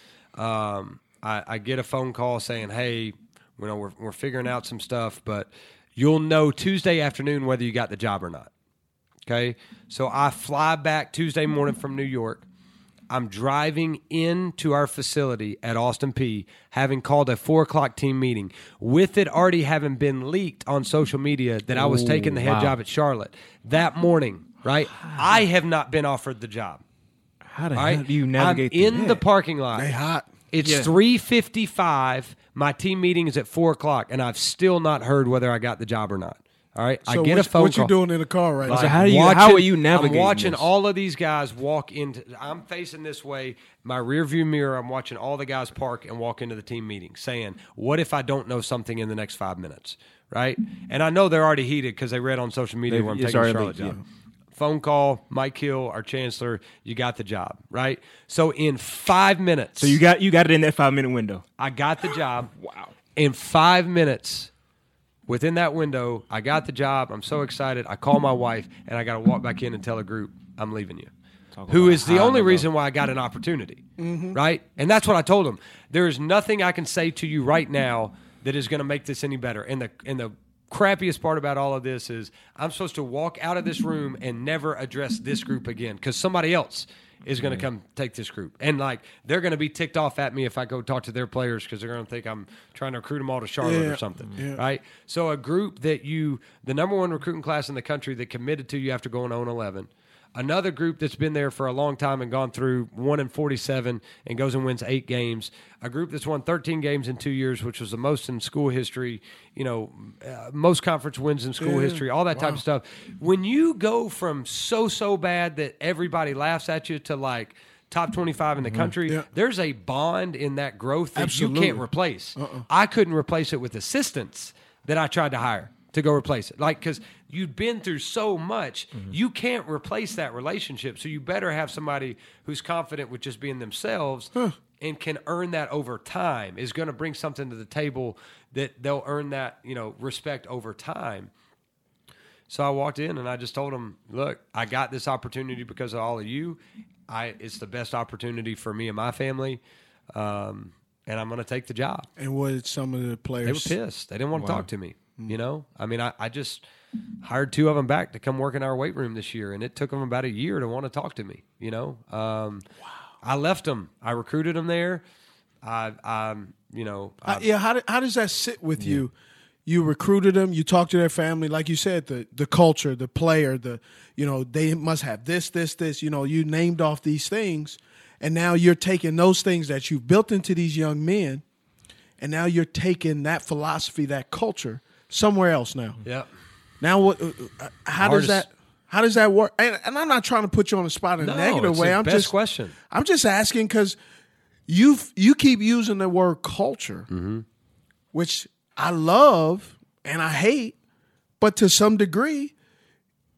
Um, I, I get a phone call saying, "Hey, you know, we're we're figuring out some stuff, but you'll know Tuesday afternoon whether you got the job or not." Okay, so I fly back Tuesday morning from New York. I'm driving into our facility at Austin Peay, having called a four o'clock team meeting, with it already having been leaked on social media that I was Ooh, taking the head wow. job at Charlotte that morning. Right, I have not been offered the job. How the Right, hell do you navigate I'm in through the that? parking lot. They hot. It's Yeah. three fifty-five. My team meeting is at four o'clock, and I've still not heard whether I got the job or not. All right, So I get what, a phone what call. you doing in the car right So now? how do you- Watching- how are you navigating I'm watching this? all of these guys walk into. I'm facing this way. My rear view mirror. I'm watching all the guys park and walk into the team meeting, saying, "What if I don't know something in the next five minutes?" Right? And I know they're already heated because they read on social media They've- where I'm it's taking the already Charlotte leaked, job. Phone call, Mike Hill, our chancellor. You got the job, right? So in five minutes, So you got you got it in that five minute window. I got the job. Wow. In five minutes, within that window, I got the job. I'm so excited. I call my wife, and I got to walk back in and tell a group, I'm leaving you. Talk Who about is the high only level. reason why I got an opportunity, right? And that's what I told them. There is nothing I can say to you right now that is going to make this any better. And the and the crappiest part about all of this is I'm supposed to walk out of this room and never address this group again because somebody else is going to come take this group. And, like, they're going to be ticked off at me if I go talk to their players because they're going to think I'm trying to recruit them all to Charlotte Yeah, or something, yeah. right? So a group that you – the number one recruiting class in the country that committed to you after going oh and eleven – another group that's been there for a long time and gone through one and forty-seven and goes and wins eight games. A group that's won thirteen games in two years, which was the most in school history. You know, uh, most conference wins in school Yeah. history. All that type Wow. of stuff. When you go from so so bad that everybody laughs at you to like top twenty-five in the country, Yeah. there's a bond in that growth that Absolutely. you can't replace. Uh-uh. I couldn't replace it with assistants that I tried to hire to go replace it. Like, because you've been through so much, Mm-hmm. you can't replace that relationship. So you better have somebody who's confident with just being themselves and can earn that over time, is going to bring something to the table that they'll earn that, you know, respect over time. So I walked in and I just told them, look, I got this opportunity because of all of you. I It's the best opportunity for me and my family. Um, and I'm going to take the job. And what did some of the They were players? pissed. They didn't want to Wow. talk to me. You know, I mean, I, I just hired two of them back to come work in our weight room this year, and it took them about a year to want to talk to me. You know, um, wow. I left them. I recruited them there. I, I you know, I, Uh, yeah, how did, how does that sit with you? You recruited them. You talked to their family, like you said, the the culture, the player, the you know they must have this, this, this. You know, you named off these things, and now you're taking those things that you've built into these young men, and now you're taking that philosophy, that culture, somewhere else now. yeah. Now, what? Uh, uh, how does Hardest- that? How does that work? And, and I'm not trying to put you on the spot in a No, negative it's way. the I'm best just question. I'm just asking because you you keep using the word culture, Mm-hmm. which I love and I hate, but to some degree,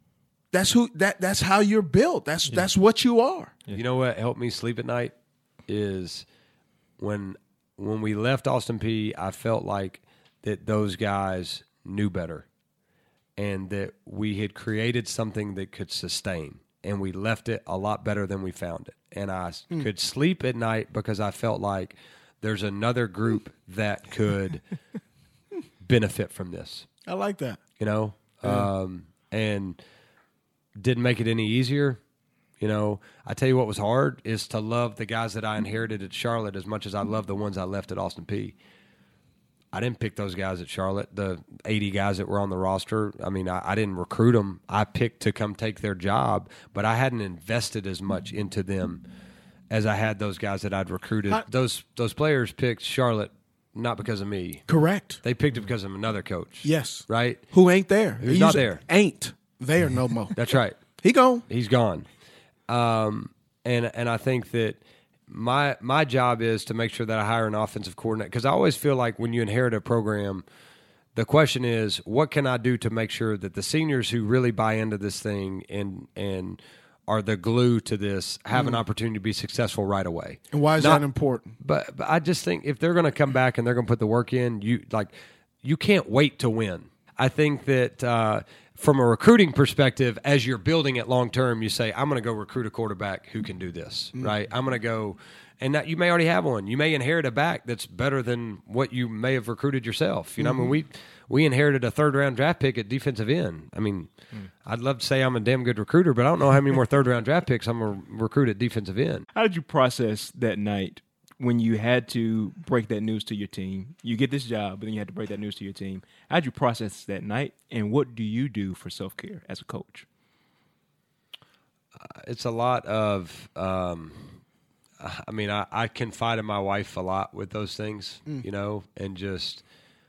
That's who that that's how you're built. That's yeah. that's what you are. You know what helped me sleep at night is when when we left Austin Peay, I felt like that those guys knew better and that we had created something that could sustain, and we left it a lot better than we found it. And I mm. could sleep at night because I felt like there's another group that could benefit from this. I like that. You know, yeah. um, and didn't make it any easier. You know, I tell you what was hard is to love the guys that I inherited at Charlotte as much as I love the ones I left at Austin Peay. I didn't pick those guys at Charlotte, the eighty guys that were on the roster. I mean, I, I didn't recruit them. I picked to come take their job, but I hadn't invested as much into them as I had those guys that I'd recruited. I, those those players picked Charlotte not because of me. Correct. They picked it because of another coach. Yes. Right? Who ain't there. Who's not there. Ain't there no more. That's right. He gone. He's gone. Um, and and I think that my my job is to make sure that I hire an offensive coordinator, because I always feel like when you inherit a program, the question is, what can I do to make sure that the seniors who really buy into this thing and and are the glue to this have mm. an opportunity to be successful right away. And why is Not, that important? But, but I just think if they're going to come back and they're going to put the work in, you like you can't wait to win. I think that uh, from a recruiting perspective, as you're building it long term, you say, I'm going to go recruit a quarterback who can do this, mm. right? I'm going to go, and that, you may already have one. You may inherit a back that's better than what you may have recruited yourself. You know, mm-hmm. I mean, we we inherited a third round draft pick at defensive end. I mean, mm. I'd love to say I'm a damn good recruiter, but I don't know how many more third round draft picks I'm going to recruit at defensive end. How did you process that night when you had to break that news to your team? You get this job, but then you had to break that news to your team. How did you process that night, and what do you do for self-care as a coach? Uh, it's a lot of, um, I mean, I, I confide in my wife a lot with those things, mm. you know, and just,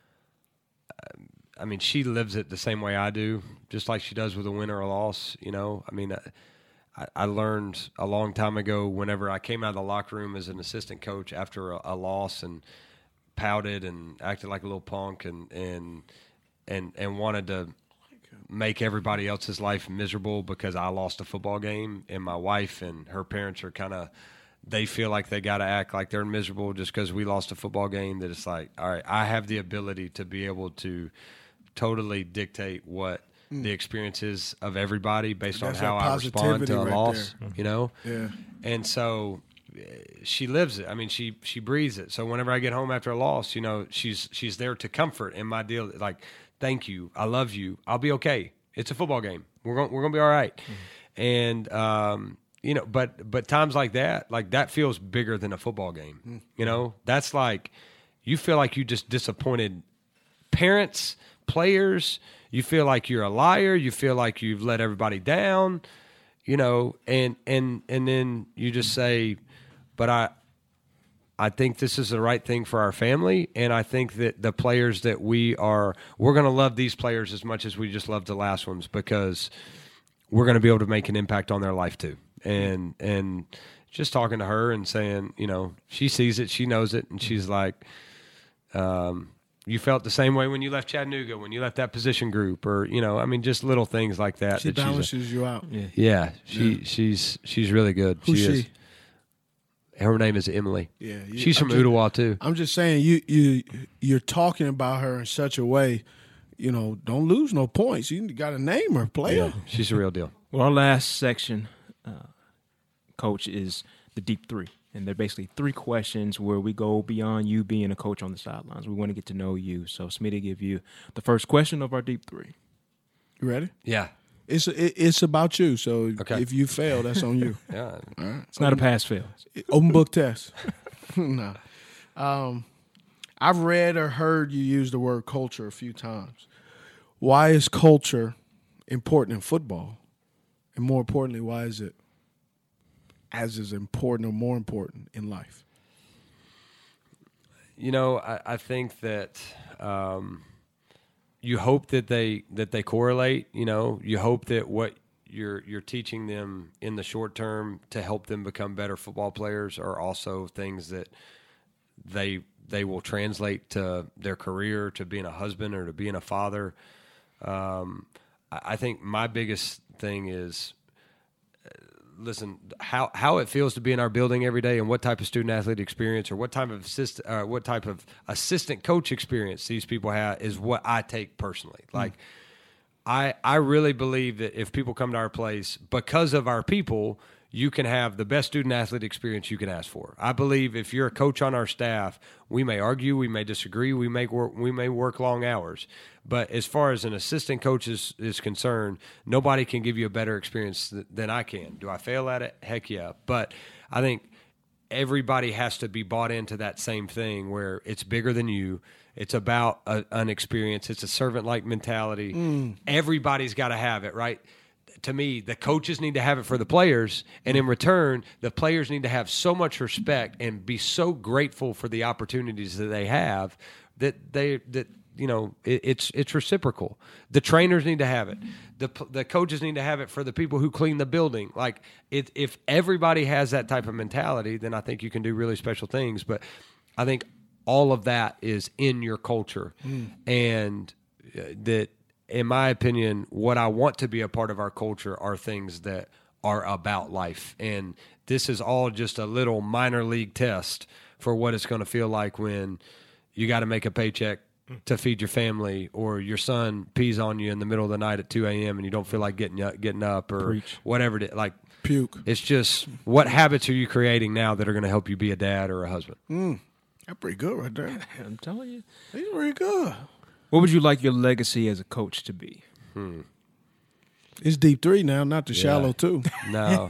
I mean, she lives it the same way I do, just like she does with a win or a loss, you know. I mean, I, I learned a long time ago whenever I came out of the locker room as an assistant coach after a, a loss and pouted and acted like a little punk and and and and wanted to make everybody else's life miserable because I lost a football game, and my wife and her parents are kind of, they feel like they got to act like they're miserable just because we lost a football game. That it's like, all right, I have the ability to be able to totally dictate what Mm. the experiences of everybody based on how I respond to a right loss, there. you know? Yeah. And so she lives it. I mean, she, she breathes it. So whenever I get home after a loss, you know, she's, she's there to comfort. And my deal, like, thank you. I love you. I'll be okay. It's a football game. We're going, we're going to be all right. Mm. And, um, you know, but, but times like that, like that feels bigger than a football game. Mm. You know, that's like, you feel like you just disappointed parents, players. You feel like you're a liar. You feel like you've let everybody down, you know, and and and then you just say, but I I think this is the right thing for our family, and I think that the players that we are, we're going to love these players as much as we just loved the last ones, because we're going to be able to make an impact on their life too. And and just talking to her and saying, you know, she sees it, she knows it, and she's like, um, you felt the same way when you left Chattanooga, when you left that position group, or, you know, I mean, just little things like that. She that balances a, you out. Yeah, yeah she yeah. she's she's really good. Who's she? she? Is. Her name is Emily. Yeah, you, she's I'm from just, Ottawa too. I'm just saying, you you you're talking about her in such a way, you know, don't lose no points. You got to name her, player. Yeah, she's a real deal. Well, our last section, uh, Coach, is the deep three. And they're basically three questions where we go beyond you being a coach on the sidelines. We want to get to know you. So, Smitty, give you the first question of our deep three. You ready? Yeah. It's it, it's about you. So okay. if you fail, that's on you. Yeah. All right. It's not a pass fail. Open book test. No. Um, I've read or heard you use the word culture a few times. Why is culture important in football? And more importantly, why is it as is important or more important in life? You know, I, I think that um, you hope that they that they correlate. You know, you hope that what you're you're teaching them in the short term to help them become better football players are also things that they they will translate to their career, to being a husband or to being a father. Um, I I think my biggest thing is, uh, listen, how how it feels to be in our building every day, and what type of student athlete experience, or what type of assist, uh, what type of assistant coach experience these people have, is what I take personally. Mm. Like, I I really believe that if people come to our place because of our people, you can have the best student athlete experience you can ask for. I believe if you're a coach on our staff, we may argue, we may disagree, we may work, we may work long hours. But as far as an assistant coach is, is concerned, nobody can give you a better experience th- than I can. Do I fail at it? Heck yeah. But I think everybody has to be bought into that same thing where it's bigger than you. It's about a, an experience. It's a servant-like mentality. Mm. Everybody's got to have it, right? To me, the coaches need to have it for the players, and in return, the players need to have so much respect and be so grateful for the opportunities that they have that they that you know it, it's it's reciprocal. The trainers need to have it. The the coaches need to have it for the people who clean the building. Like, it, if everybody has that type of mentality, then I think you can do really special things. But I think all of that is in your culture, mm. and uh, that. In my opinion, what I want to be a part of our culture are things that are about life. And this is all just a little minor league test for what it's going to feel like when you got to make a paycheck to feed your family, or your son pees on you in the middle of the night at two a.m. and you don't feel like getting up, getting up or Preach. whatever it is. Like, puke. It's just, what habits are you creating now that are going to help you be a dad or a husband? Mm, that's pretty good right there. I'm telling you. That's pretty good. What would you like your legacy as a coach to be? Hmm. It's deep three now, not the yeah. shallow two. No.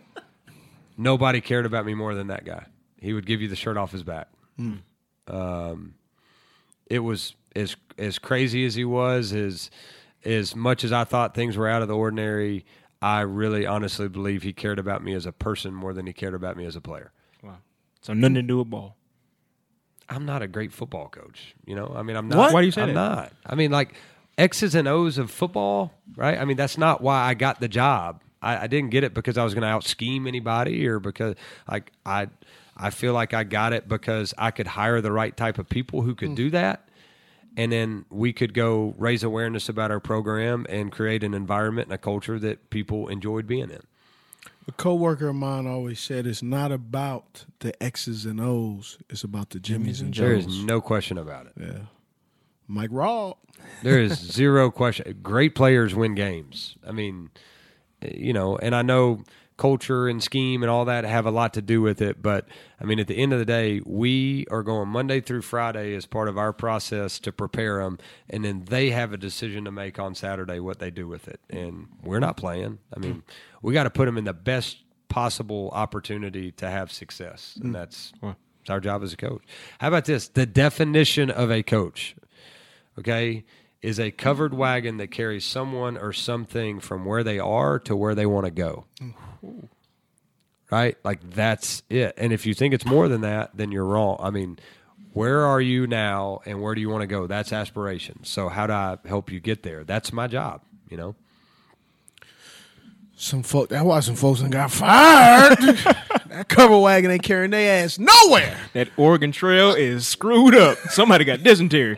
Nobody cared about me more than that guy. He would give you the shirt off his back. Hmm. Um, it was as as crazy as he was, as as much as I thought things were out of the ordinary, I really honestly believe he cared about me as a person more than he cared about me as a player. Wow. So nothing to do with ball. I'm not a great football coach, you know. I mean, I'm not. What? Why do you say I'm that? not. I mean, like, X's and O's of football, right? I mean, that's not why I got the job. I, I didn't get it because I was going to out scheme anybody, or because like I, I feel like I got it because I could hire the right type of people who could mm. do that, and then we could go raise awareness about our program and create an environment and a culture that people enjoyed being in. A coworker of mine always said it's not about the X's and O's, it's about the Jimmys and Joes. There is no question about it. Yeah. Mike Raw. There is zero question. Great players win games. I mean, you know, and I know culture and scheme and all that have a lot to do with it, but, I mean, at the end of the day, we are going Monday through Friday as part of our process to prepare them, and then they have a decision to make on Saturday what they do with it, and we're not playing. I mean, we got to put them in the best possible opportunity to have success, and that's, that's our job as a coach. How about this? The definition of a coach, okay, is a covered wagon that carries someone or something from where they are to where they want to go. Ooh. Right? Like, that's it. And if you think it's more than that, then you're wrong. I mean, where are you now and where do you want to go? That's aspiration. So how do I help you get there? That's my job, you know? Some folk, that's why some folks done got fired. That cover wagon ain't carrying their ass nowhere. That Oregon Trail is screwed up. Somebody got dysentery.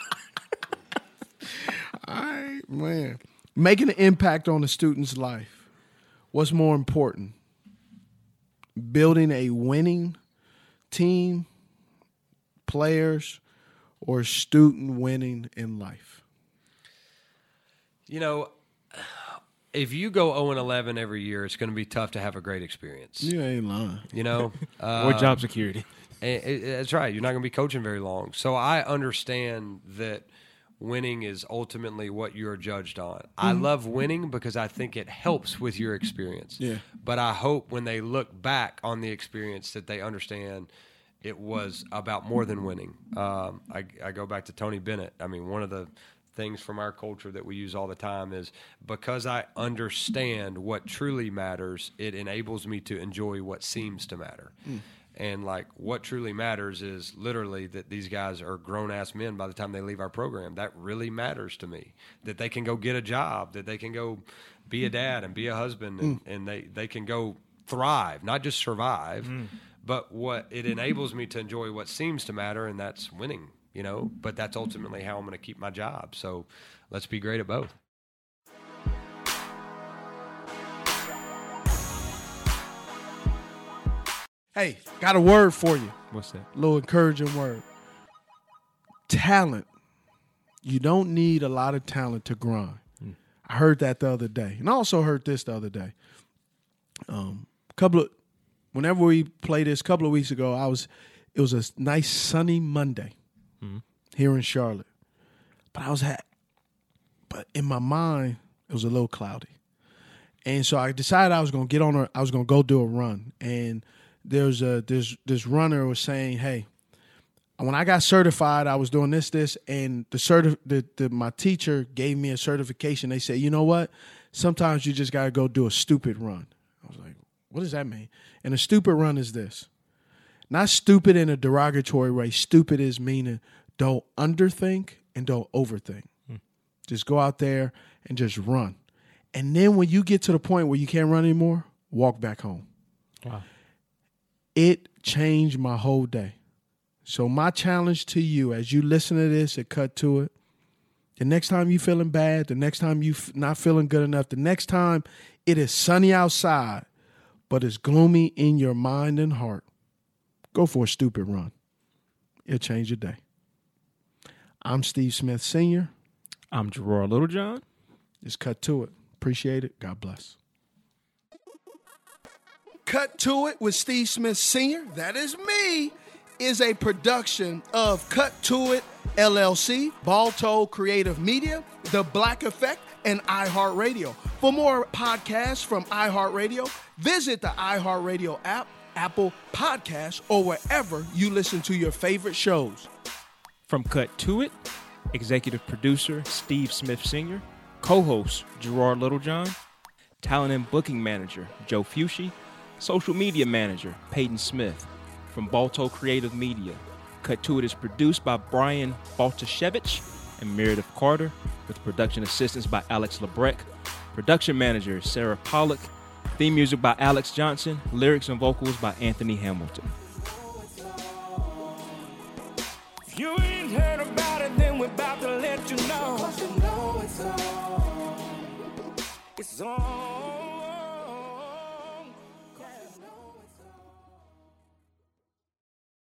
All right, man. Making an impact on a student's life. What's more important? Building a winning team, players, or student winning in life? You know, if you go oh and eleven every year, it's going to be tough to have a great experience. You ain't lying. You know? uh, or job security. And it, that's right. You're not going to be coaching very long. So I understand that winning is ultimately what you're judged on. Mm-hmm. I love winning because I think it helps with your experience. Yeah. But I hope when they look back on the experience that they understand it was about more than winning. Um, I, I go back to Tony Bennett. I mean, one of the things from our culture that we use all the time is because I understand what truly matters, it enables me to enjoy what seems to matter. Mm. And, like, what truly matters is literally that these guys are grown-ass men by the time they leave our program. That really matters to me, that they can go get a job, that they can go be a dad and be a husband, and, mm. and they, they can go thrive, not just survive, mm. but what it enables me to enjoy what seems to matter, and that's winning, you know. But that's ultimately how I'm going to keep my job. So let's be great at both. Hey, got a word for you. What's that? A little encouraging word. Talent. You don't need a lot of talent to grind. Mm. I heard that the other day. And I also heard this the other day. Um, couple of, whenever we played this a couple of weeks ago, I was, it was a nice sunny Monday mm-hmm. here in Charlotte. But I was at, but in my mind, it was a little cloudy. And so I decided I was going to get on a, I was going to go do a run. And there's a, this, this runner was saying, hey, when I got certified, I was doing this, this, and the certi- the, the my teacher gave me a certification. They said, you know what? Sometimes you just got to go do a stupid run. I was like, what does that mean? And a stupid run is this. Not stupid in a derogatory way. Stupid is meaning don't underthink and don't overthink. Hmm. Just go out there and just run. And then when you get to the point where you can't run anymore, walk back home. Wow. It changed my whole day. So my challenge to you as you listen to this and cut to it, the next time you're feeling bad, the next time you're not feeling good enough, the next time it is sunny outside, but it's gloomy in your mind and heart, go for a stupid run. It'll change your day. I'm Steve Smith Senior I'm Gerard Littlejohn. Just cut to it. Appreciate it. God bless. Cut to It with Steve Smith Senior, that is me, is a production of Cut to It, L L C, Balto Creative Media, The Black Effect, and iHeartRadio. For more podcasts from iHeartRadio, visit the iHeartRadio app, Apple Podcasts, or wherever you listen to your favorite shows. From Cut to It, executive producer Steve Smith Senior, co-host Gerard Littlejohn, talent and booking manager Joe Fucci, social media manager Peyton Smith. From Balto Creative Media, Cut to It is produced by Brian Baltashevich and Meredith Carter, with production assistance by Alex Lebrecht. Production manager Sarah Pollock. Theme music by Alex Johnson. Lyrics and vocals by Anthony Hamilton. If you ain't heard about it, then we're about to let you know. 'Cause you know it's on. It's on.